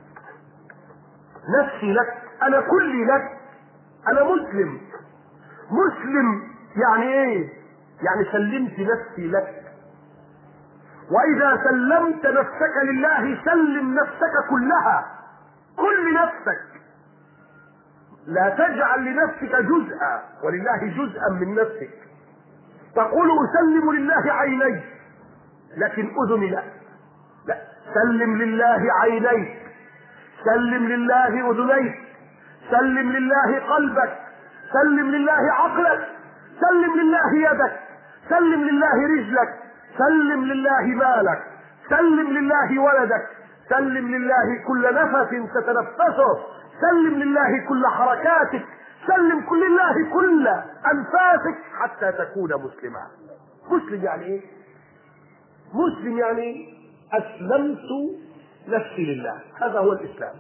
نفسي لك، أنا كلي لك، أنا مسلم. مسلم يعني إيه؟ يعني سلمت نفسي لك. وإذا سلمت نفسك لله سلم نفسك كلها، كل نفسك، لا تجعل لنفسك جزءا، ولله جزءا من نفسك. تقول أسلم لله عيني لكن أذني لا، لا، سلم لله عينيك، سلم لله أذنيك، سلم لله قلبك، سلم لله عقلك، سلم لله يدك، سلم لله رجلك، سلم لله مالك، سلم لله ولدك، سلم لله كل نفس تتنفسه، سلم لله كل حركاتك، سلم لله كل أنفاسك حتى تكون مسلما. مسلم يعني ايه؟ مسلم يعني أسلمت نفسي لله، هذا هو الإسلام.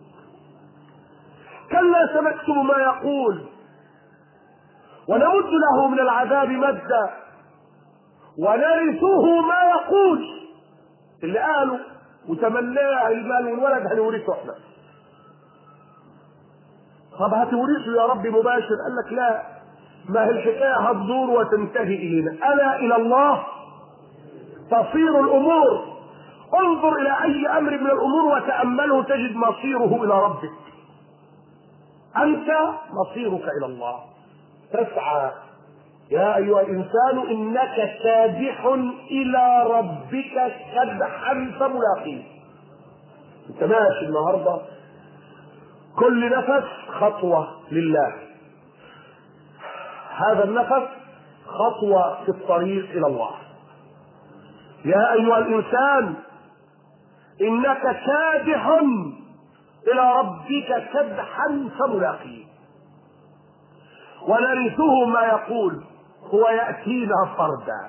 كلا سنكتب ما يقول ونمد له من العذاب مدا ونرثه ما يقول. اللي قالوا وتمناه المال والولد هنورثه احنا. طب هتورثه يا رب مباشر؟ قال لك لا، ما هي الحكايه هتدور وتنتهي الينا، الا الى الله تصير الامور. انظر الى اي امر من الامور وتامله تجد مصيره الى ربك. انت مصيرك الى الله. تسعى يا ايها الانسان انك كادح الى ربك كدحا فملاقيه. انت ماشي النهارده كل نفس خطوه لله، هذا النفس خطوه في الطريق الى الله. يا ايها الانسان انك كادح الى ربك كدحا فملاقيه. ونرثه ما يقول. هو يأتينا فردا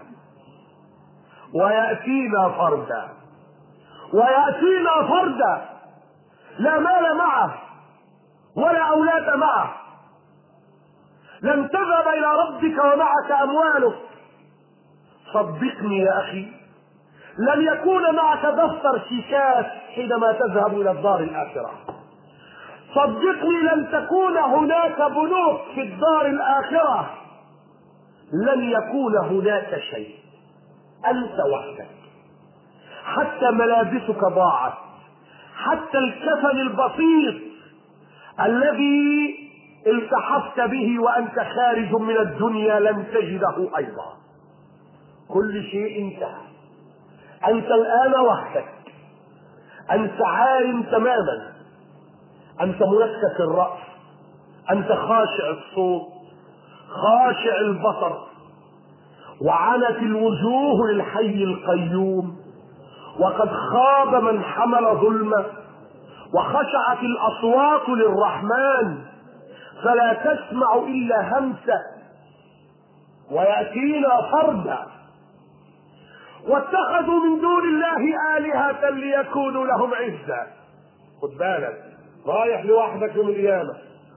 ويأتينا فردا ويأتينا فردا، لا مال معه ولا أولاد معه. لن تذهب إلى ربك ومعك أموالك. صدقني يا أخي، لن يكون معك دفتر شيكات حينما تذهب إلى الدار الآخرة. صدقني لن تكون هناك بنوك في الدار الآخرة، لن يكون هناك شيء، أنت وحدك. حتى ملابسك ضاعت، حتى الكفن البسيط الذي التحفت به وأنت خارج من الدنيا لن تجده أيضا. كل شيء انتهى. أنت الآن وحدك، أنت عالم تماما، أنت منكس الرأس، أنت خاشع الصوت، خاشع البصر، وعنت الوجوه للحي القيوم، وقد خاب من حمل ظلمه، وخشعت الأصوات للرحمن فلا تسمع إلا همسة. ويأتينا فردا واتخذوا من دون الله آلهة ليكونوا لهم عزا. خد بالك، رايح لوحدك يوم القيامة.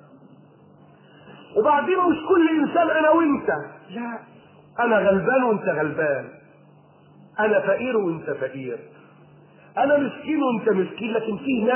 وبعدين مش كل انسان انا وانت، لا، انا غلبان وانت غلبان، انا فقير وانت فقير، انا مسكين وانت مسكين. لكن فيه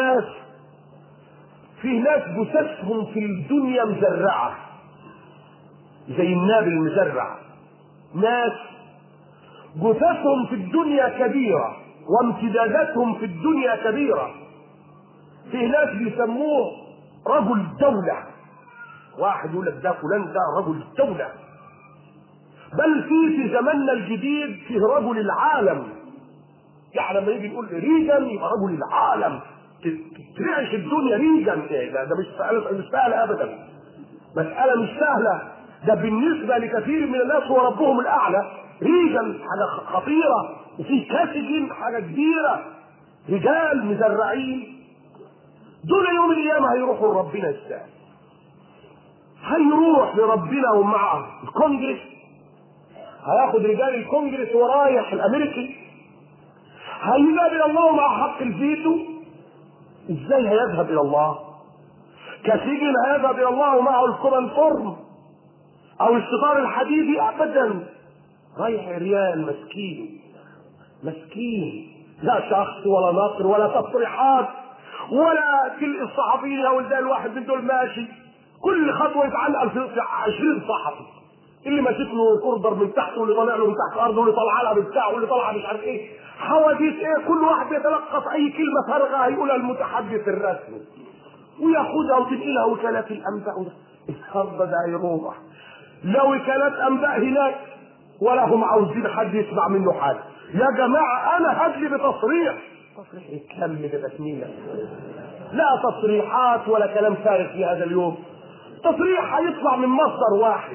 ناس جثثهم في الدنيا مزرعة زي النابل المزرع. ناس جثثهم في الدنيا كبيرة وامتداداتهم في الدنيا كبيرة. فيه ناس بيسموه رجل دولة، واحد يقول لك ده فلان ده رجل دولة. بل في زماننا الجديد فيه رجل العالم. يعني لما يجي يقول ريجن يبقى رجل العالم، ترعش الدنيا ريجن. ده مش سهلة ابدا، مسألة مش سهلة. ده بالنسبة لكثير من الناس هو ربهم الاعلى. ريجن حاجة خطيرة، وفي كاتجين حاجة كبيرة. رجال مزرعين دول يوم القيامة هيروحوا لربنا ازاي؟ هيروح لربنا ومعه الكونجرس، هياخد رجال الكونجرس ورايح الامريكي، هيذهب الى الله مع حق الفيتو؟ ازاي هيذهب الى الله؟ كسجن هيذهب الى الله معه الكورنفورم او الستار الحديدي؟ ابدا. رايح عريان مسكين مسكين، لا شخص ولا نصر ولا تصريحات ولا تلقي الصحفيين او ده الواحد من دول ماشي كل خطوه يتعلق في 20 صحفي، اللي ماسك له كوردر من تحت واللي طالع له من تحت الارض واللي طالع لها بتاعه واللي طالع مش عارف ايه حواديت ايه، كل واحد يتلقف اي كلمه فارغه هيقولها المتحدث الرسمي وياخدها وتنقلها وكالات الانباء. الخرب ده هيروح لا وكالات انباء هناك ولا هم عاوزين حد يسمع منه حاجه. يا جماعه انا هدلي بتصريح يتكلم بتسميه، لا تصريحات ولا كلام فارغ في هذا اليوم. تصريح هيطلع من مصدر واحد،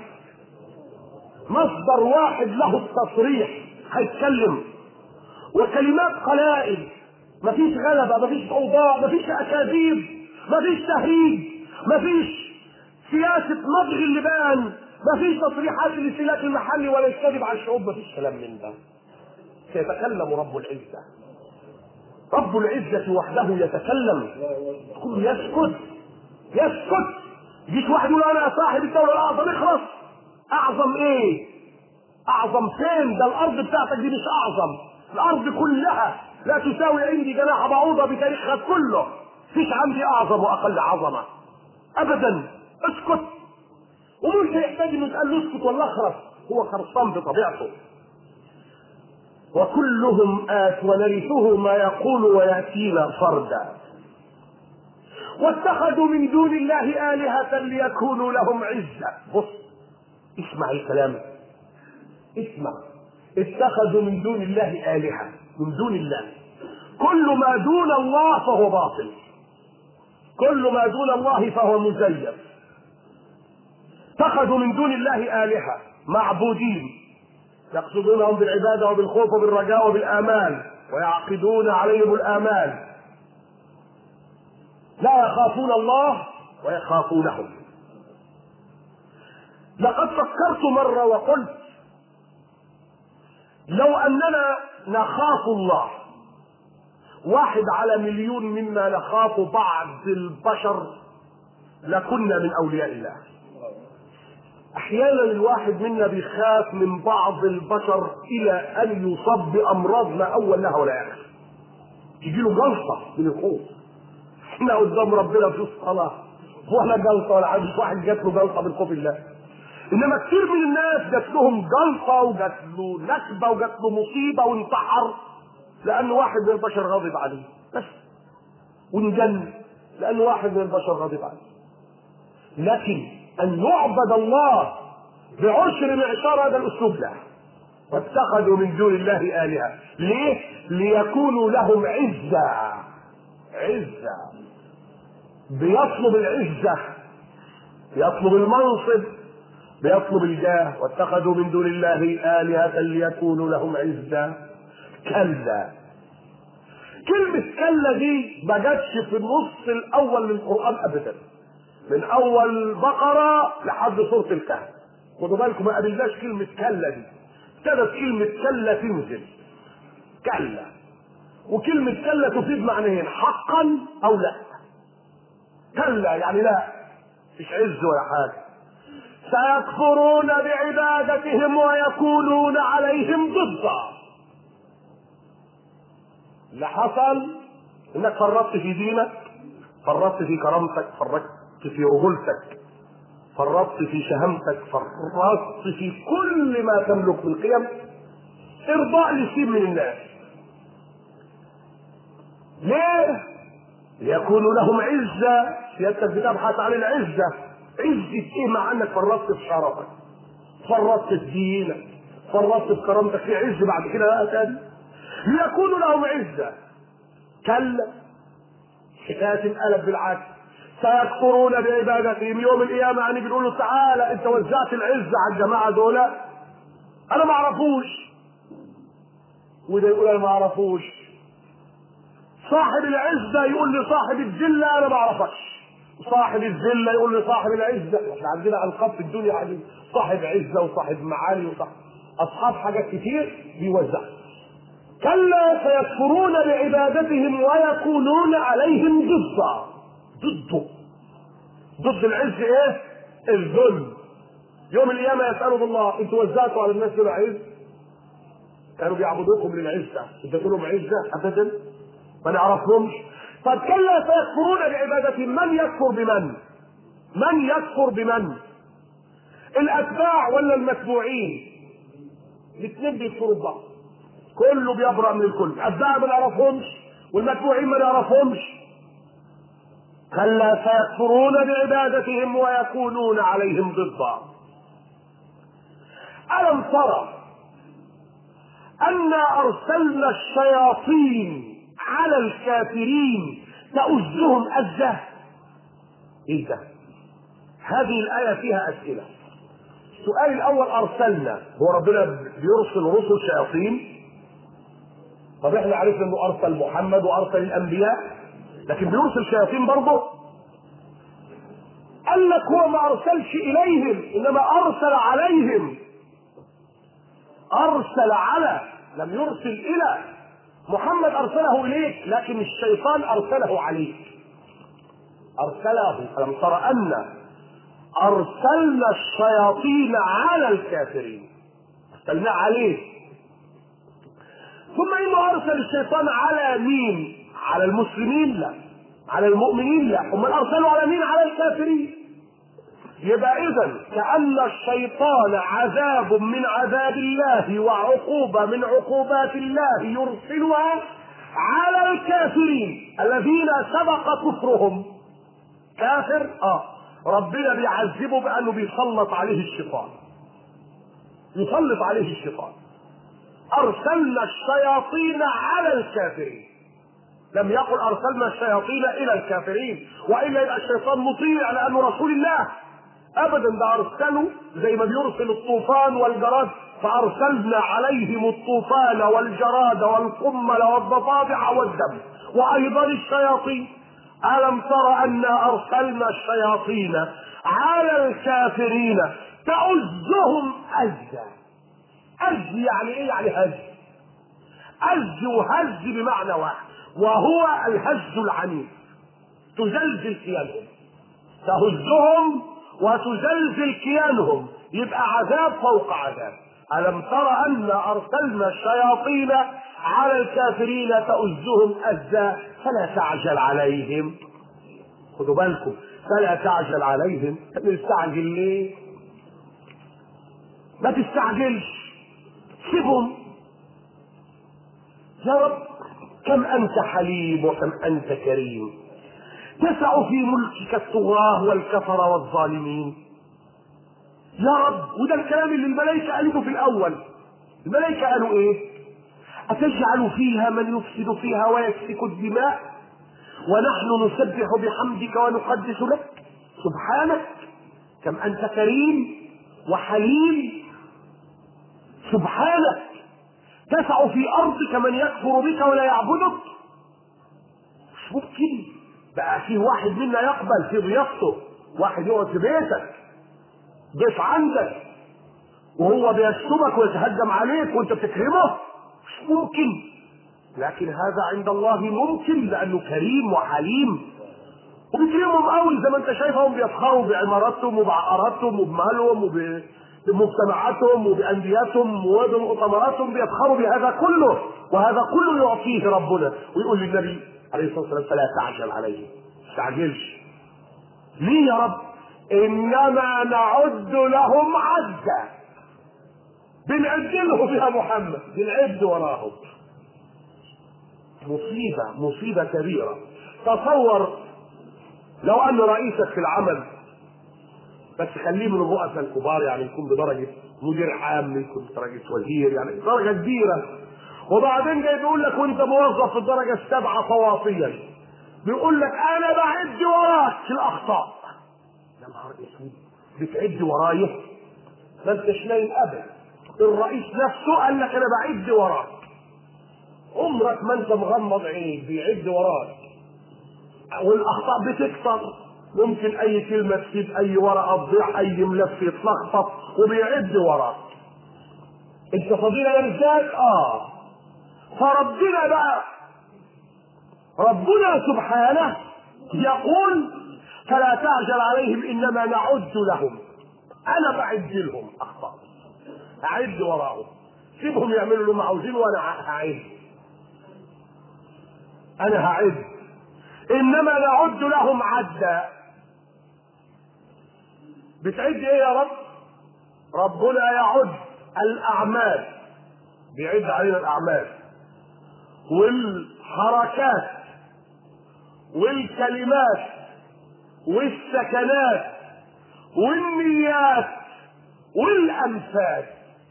مصدر واحد له التصريح هيتكلم، وكلمات قلائل، مفيش غلبة، مفيش اوضاع، مفيش اكاذيب، مفيش تهريج، مفيش سياسة مضغ اللبان، مفيش تصريحات للاستهلاك المحلي ولا الكذب على الشعوب، مفيش كلام من ده. سيتكلم رب العزة، رب العزة وحده يتكلم، كل يسكت يسكت. يجيش واحد يقول انا صاحب الدولة الاعظم، اخلص. اعظم ايه؟ اعظم فين؟ ده الارض بتاعتك دي مش اعظم، الارض كلها لا تساوي عندي جناح بعوضة بتاريخها كله، فيش عندي اعظم واقل عظمة ابدا. اسكت. ومش هيحتاج انه يتقال له اسكت ولا اخرس، هو خرصان بطبيعته. وكلهم آت ونرثه ما يقول ويأتينا فردا. واتخذوا من دون الله آلهة ليكونوا لهم عزة. بص اسمع الكلام، اسمع. اتخذوا من دون الله آلهة، من دون الله. كل ما دون الله فهو باطل، كل ما دون الله فهو مزيف. اتخذوا من دون الله آلهة، معبودين يقصدونهم بالعبادة وبالخوف وبالرجاء وبالآمال، ويعقدون عليهم الآمال، لا يخافون الله ويخافونهم. لقد فكرت مرة وقلت لو أننا نخاف الله 1 على مليون مما نخاف بعض البشر لكنا من أولياء الله. احيانا الواحد منا بيخاف من بعض البشر الى ان يصاب بامراض لا اول لها ولا اخر، تجيله جلطه من الخوف. احنا قدام ربنا في الصلاه ولا جلطه ولا عايز واحد جات له جلطه من خوف الله، انما كثير من الناس جات لهم جلطه وجات له نكبه وجات له مصيبه وانتحر لان واحد من البشر غضب عليه بس، وانجن لان واحد من البشر غضب عليه. لكن ان يعبد الله بعشر معشار هذا الاسلوب لا. واتخذوا من دون الله آلهة، ليه؟ ليكونوا لهم عزة. عزة، بيطلب العزة، بيطلب المنصب، بيطلب الجاه. واتخذوا من دون الله آلهة ليكونوا لهم عزة. كلا. كلمة كلا دي ما جاتش في النص الاول من القرآن ابدا، من اول بقرة لحد سورة الكهف. خدوا بالكم ما قابلناش كلمة كلا دي، ابتدت كلمة كلا تنزل. كلا، وكلمة كلا تفيد معنيين، حقا او لا. كلا يعني لا، مش عز ولا حاجة. سيكفرون بعبادتهم ويكونون عليهم ضدا. اللي حصل انك فرطت في دينك، فرطت في كرامتك، فرطت في رجولتك، فرطت في شهامتك، فرطت في كل ما تملك من قيم ارضاء لكثير من الناس. ليه؟ ليكونوا لهم عزة. سيادتك بتبحث عن العزة. عزة ايه مع انك فرطت في شرفك، فرطت في دينك، فرطت في كرامتك، في عز بعد كده لا تاني. ليكونوا لهم عزة. كلا، حكاية القلب بالعكس. سيكفرون بعبادتهم يوم القيامة، يعني بنقول له تعالى انت وزعت العزة على الجماعة دول انا ما اعرفوش، وده يقول انا ما اعرفوش. صاحب العزة يقول لصاحب الذلة انا ما اعرفكش، صاحب الذلة يقول لصاحب العزة. احنا عندنا القاب في الدنيا عادي، صاحب عزة وصاحب معالي وصاحب اصحاب حاجات كتير بيوزعها. كلا سيكفرون بعبادتهم ويكونون عليهم ضد العز ايه؟ الذل. يوم القيامة يسألوا الله انتوا وزعتوا على الناس دول عز؟ كانوا بيعبدوكم للعزة، اديتوا لهم عزة؟ ابدا، ما نعرفهمش. طب كلا سيكفرون بعبادتهم، من يكفر بمن؟ من يكفر بمن؟ الاتباع ولا المتبوعين؟ الاثنين بيكفروا ببعض، كله بيبرأ من الكل. الاتباع ما نعرفهمش والمتبوعين ما نعرفهمش. كلا سيكفرون بعبادتهم ويكونون عليهم ضدا. ألم ترى أنا أرسلنا الشياطين على الكافرين تؤزهم أزة؟ إيه ده؟ هذه الآية فيها أسئلة. السؤال الأول، أرسلنا، هو ربنا بيرسل رسل شياطين؟ طب احنا عرفنا انه أرسل محمد وأرسل الأنبياء، لكن بيرسل شياطين برضه؟ قال لك هو ما أرسلش إليهم إنما أرسل عليهم. أرسل على، لم يرسل إلى. محمد أرسله إليك لكن الشيطان أرسله عليك. أرسله. ألم ترى أن أرسلنا الشياطين على الكافرين، أرسلنا عليه. ثم إنه أرسل الشيطان على مين؟ على المسلمين؟ لا. على المؤمنين؟ لا. هم أرسلوا على مين؟ على الكافرين. يبقى إذن كأن الشيطان عذاب من عذاب الله وعقوبة من عقوبات الله يرسلها على الكافرين الذين سبق كفرهم. كافر ربنا بيعذبه بأنه بيسلط عليه الشيطان، يسلط عليه الشيطان. أرسلنا الشياطين على الكافرين، لم يقل أرسلنا الشياطين إلى الكافرين، وإلا يبقى الشيطان مطيع لأنه رسول الله. أبدا، ده أرسله زي ما بيرسل الطوفان والجراد، فأرسلنا عليهم الطوفان والجراد والقمل والضفادع والدم، وأيضا الشياطين. ألم تر أنا أرسلنا الشياطين على الكافرين تؤزهم أزا. أز يعني إيه؟ يعني هز. أز وهز بمعنى واحد، وهو الهز العنيف، تزلزل كيانهم. تهزهم وتزلزل كيانهم، يبقى عذاب فوق عذاب. ألم تر أن أرسلنا الشياطين على الكافرين تؤزهم أزا فلا تعجل عليهم. خدوا بالكم، فلا تعجل عليهم. نستعجل ليه؟ ما تستعجلش، سيبهم. يا رب كم أنت حليم وكم أنت كريم، تسع في ملكك الطغاة والكفر والظالمين. يا رب، وده الكلام اللي الملائكة قالوا في الأول. الملائكة قالوا إيه؟ أتجعل فيها من يفسد فيها ويسفك الدماء ونحن نسبح بحمدك ونقدس لك؟ سبحانك كم أنت كريم وحليم. سبحانك تسع في أرضك من يكفر بك ولا يعبدك. مش ممكن بقى في واحد منا يقبل في ضيافته، واحد يقعد في بيتك ضيف عندك وهو بيشتمك ويتهجم عليك وانت بتكرمه؟ مش ممكن. لكن هذا عند الله ممكن، لانه كريم وحليم وبيكرمهم قوي. زي ما انت شايفهم بيفخروا بعماراتهم وبعقاراتهم وبمالهم وبمجتمعاتهم وبأندياتهم وبمؤتمراتهم، بيفخروا بهذا كله، وهذا كله يعطيه ربنا. ويقول للنبي عليه الصلاة والسلام فلا تعجل عليه، ما تستعجلش. ليه يا رب؟ انما نعد لهم عدا، بنعد لهم يا محمد، بنعد وراهم. مصيبة كبيرة. تصور لو ان رئيسك في العمل، بس خليه من الرؤساء الكبار، يعني يكون بدرجة مدير عام، يكون بدرجة وزير، يعني درجة كبيرة، وبعدين جاي بيقول لك وانت موظف في الدرجة السابعة صوافيا، بيقول لك انا بعد وراك في الاخطاء. يا نهار اسود، بتعد ورايا؟ ما انتش نايم ابدا. الرئيس نفسه قال لك انا بعد وراك، عمرك ما انت مغمض عينيك، بيعد وراك. والاخطاء بتكتر، ممكن اي كلمه تسيب، اي ورقه تضيع، اي ملف يتلخبط، وبيعد وراك. انت فضيله يا رجال؟ فربنا بقى، ربنا سبحانه يقول فلا تعجل عليهم انما نعد لهم. انا بعد لهم اخطاء، اعد وراهم، سيبهم يعملوا اللي هم عاوزينه وانا هعد. انا هعد، انما نعد لهم عدا. بتعد ايه يا رب؟ ربنا يعد الاعمال، بيعد علينا الاعمال والحركات والكلمات والسكنات والنيات والانفاس.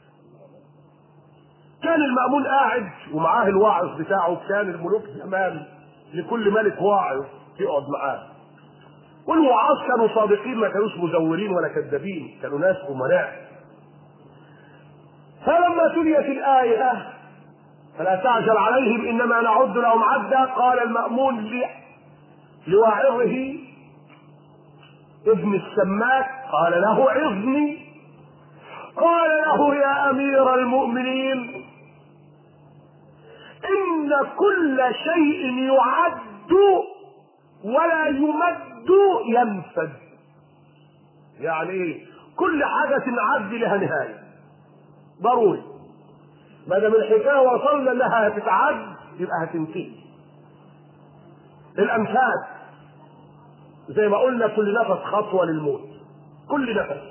كان المأمون قاعد ومعاه الواعظ بتاعه، كان الملوك زمان لكل ملك واعظ يقعد معاه، والوعاظ كانوا صادقين، ما كانوش مزورين ولا كذابين، كانوا ناس امناء. فلما تليت الآية فلا تعجل عليهم انما نعد لهم عدا، قال المأمون لواعظه ابن السماك، قال له عظني، قال له يا امير المؤمنين ان كل شيء يعد ولا يمد ينفد. يعني ايه؟ كل حاجه تنعد لها نهايه ضروري، ما دام الحكايه وصلنا انها هتتعد يبقى هتنتهي. الانفاس زي ما قلنا كل نفس خطوه للموت، كل نفس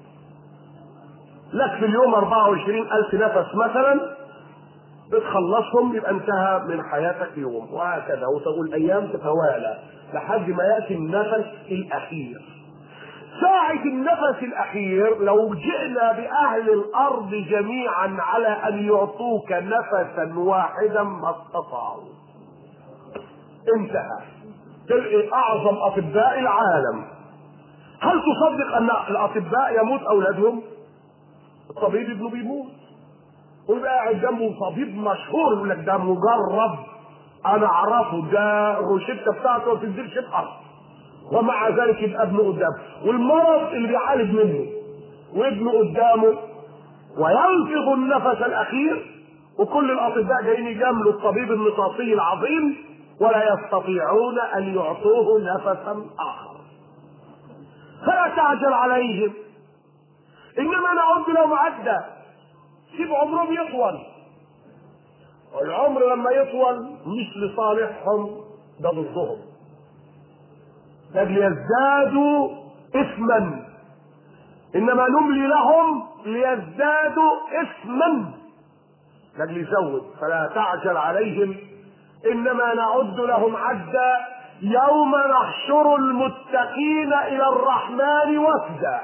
لك في اليوم 24,000 نفس مثلا بتخلصهم يبقى انتهى من حياتك يوم، وهكذا وتقول ايام تتوالى لحد ما ياتي النفس الاخير. ساعة النفس الاخير لو جئنا باهل الارض جميعا على ان يعطوك نفسا واحدا ما استطاعوا، انتهى. تلقي اعظم اطباء العالم، هل تصدق ان الاطباء يموت اولادهم؟ الطبيب ابنه بيموت ويبقى قاعد جنبه طبيب مشهور يقول لك ده مجرب انا اعرفه، ده الروشته بتاعته ما بتنزلش الارض، ومع ذلك يبقى ابنه قدامه، والمرض اللي بيعالج منه وابنه قدامه ويلفظ النفس الاخير، وكل الاطباء جايين يجاملوا الطبيب النطاطي العظيم ولا يستطيعون ان يعطوه نفسا اخر. فلا تعجل عليهم انما نعد لهم عدا. سيب عمرهم يطول، والعمر لما يطول مش لصالحهم، ده ضدهم، ده ليزدادوا اثما، انما نملي لهم ليزدادوا اثما، ده يزود. فلا تعجل عليهم انما نعد لهم عدا يوم نحشر المتقين الى الرحمن وفدا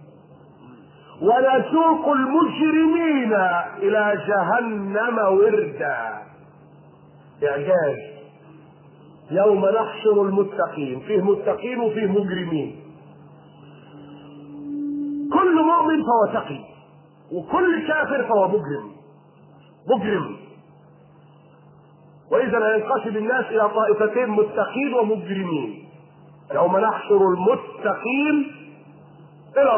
ونسوق المجرمين الى جهنم وردا. اعجاز. يوم نحشر المتقين، فيه متقين وفيه مجرمين. كل مؤمن فهو تقي، وكل كافر فهو مجرم. واذا لا ينقسم الناس الى طائفتين، متقين ومجرمين. يوم نحشر المتقين الى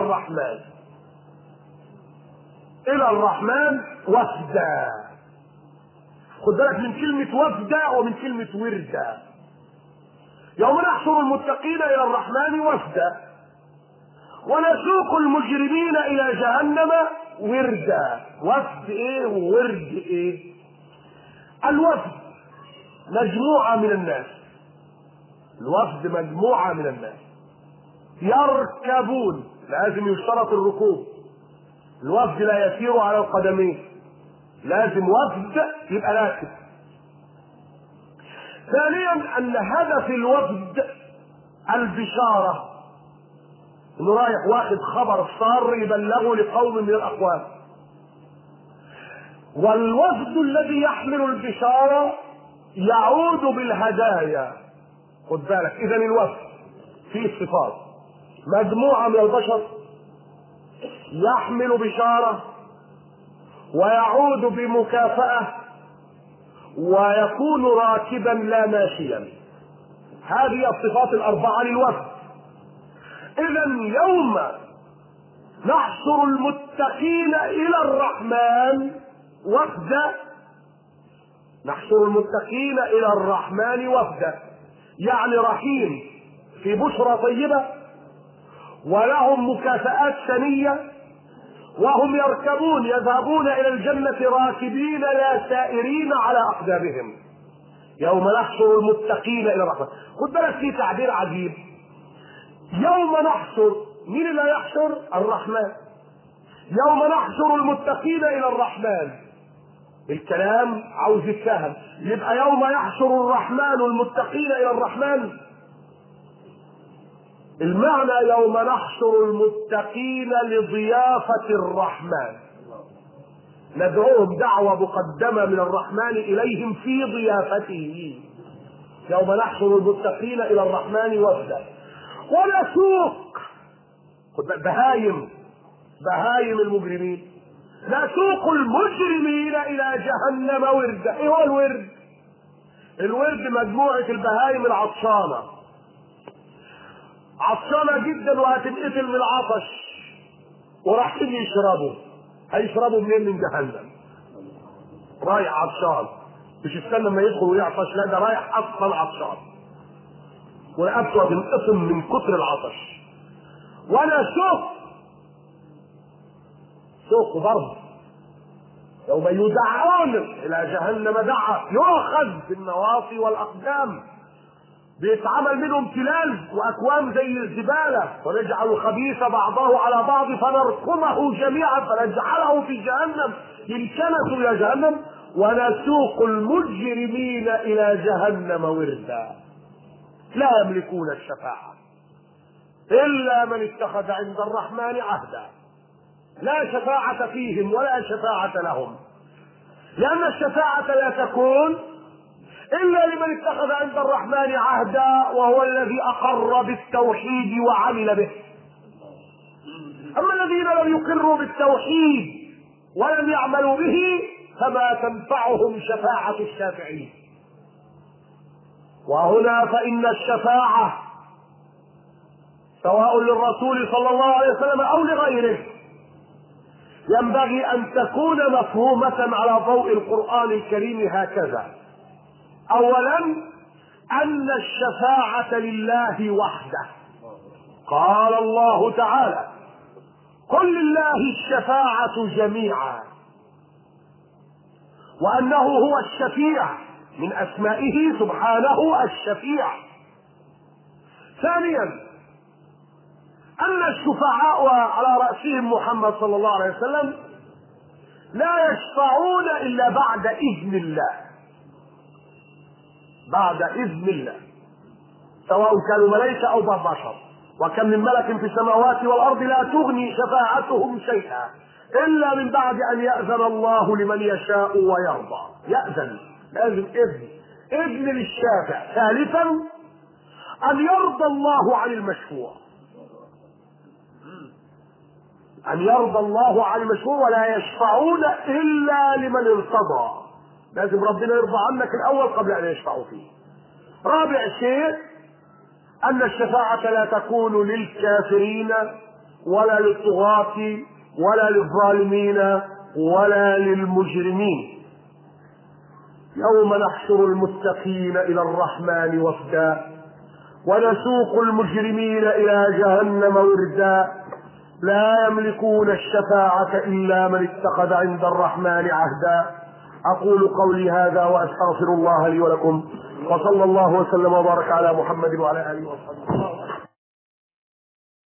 الرحمن وفدا. خد بالك من كلمة وفدا ومن كلمة وردا. يوم نحشر المتقين الى الرحمن وفدا ونسوق المجرمين الى جهنم وردا. وفد ايه وورد ايه؟ الوفد مجموعة من الناس، الوفد مجموعة من الناس يركبون، لازم يشترط الركوب، الوفد لا يسير على القدمين، لازم وفد يبقى راكب. ثانيا ان هدف الوفد البشارة، انه رايح واخد خبر صار يبلغه لقوم من الاقوام. والوفد الذي يحمل البشارة يعود بالهدايا. خد بالك، اذا الوفد فيه صفات: مجموعة من البشر يحمل بشارة ويعود بمكافأة ويكون راكبا لا ماشيا. هذه الصفات الأربعة للوفد. إذا يوم نحشر المتقين إلى الرحمن وفدا، نحشر المتقين إلى الرحمن وفدا، يعني رحيم في بشرى طيبة ولهم مكافآت سنية، وهم يركبون يذهبون إلى الجنة راكبين لا سائرين على أقدامهم. يوم نحشر المتقين إلى الرحمن. خد بالك في تعبير عجيب، يوم نحشر، مين اللي يحشر؟ الرحمن. يوم نحشر المتقين إلى الرحمن، الكلام عاوز يتفهم، يبقى يوم يحشر الرحمن المتقين إلى الرحمن، المعنى يوم نحشر المتقين لضيافة الرحمن، ندعوهم دعوة مقدمة من الرحمن إليهم في ضيافته. يوم نحشر المتقين إلى الرحمن وفدا ونسوق بهايم المجرمين، نسوق المجرمين إلى جهنم وردا. إيه هو الورد؟ الورد مجموعة البهايم العطشانة، عطشانة جدا وهتنقتل من العطش ورايحين يشربوا. هيشربوا منين؟ من جهنم. رايح عطشان، مش استنى لما يدخل ويعطش، لا ده رايح اصلا عطشان ورقبته هتنقسم من كتر العطش. وانا سوق ضرب، يوم يدعون الى جهنم دعا، يؤخذ بالنواصي والاقدام، بيتعمل منهم تلال واكوام زي الزباله، ونجعل الخبيث بعضه على بعض فنركمه جميعا فنجعله في جهنم ينكنسوا الى جهنم، ونسوق المجرمين الى جهنم وردا. لا يملكون الشفاعه الا من اتخذ عند الرحمن عهدا. لا شفاعه فيهم ولا شفاعه لهم، لان الشفاعه لا تكون إلا لمن اتخذ عند الرحمن عهدا، وهو الذي أقر بالتوحيد وعمل به. أما الذين لم يقروا بالتوحيد ولم يعملوا به فما تنفعهم شفاعة الشافعين. وهنا فإن الشفاعة سواء للرسول صلى الله عليه وسلم أو لغيره ينبغي أن تكون مفهومة على ضوء القرآن الكريم هكذا: اولا ان الشفاعة لله وحده، قال الله تعالى: قل لله الشفاعة جميعا، وانه هو الشفيع، من اسمائه سبحانه الشفيع. ثانيا ان الشفعاء على رأسهم محمد صلى الله عليه وسلم لا يشفعون الا بعد اذن الله، بعد إذن الله، سواء كانوا ملائكة أو بشر. وكم من ملك في السماوات والأرض لا تغني شفاعتهم شيئا إلا من بعد أن يأذن الله لمن يشاء ويرضى. يأذن، لازم إذن للشافع. ثالثا أن يرضى الله عن المشفوع، أن يرضى الله عن المشفوع، ولا يشفعون إلا لمن ارتضى. لازم ربنا يرضى عنك الأول قبل أن يشفعوا فيه. رابع شيء أن الشفاعة لا تكون للكافرين ولا للطغاة ولا للظالمين ولا للمجرمين. يوم نحشر المتقين إلى الرحمن وفدا ونسوق المجرمين إلى جهنم وردا، لا يملكون الشفاعة إلا من اتخذ عند الرحمن عهدا. أقول قولي هذا وأستغفر الله لي ولكم، وصلى الله وسلم وبارك على محمد وعلى آله وصحبه.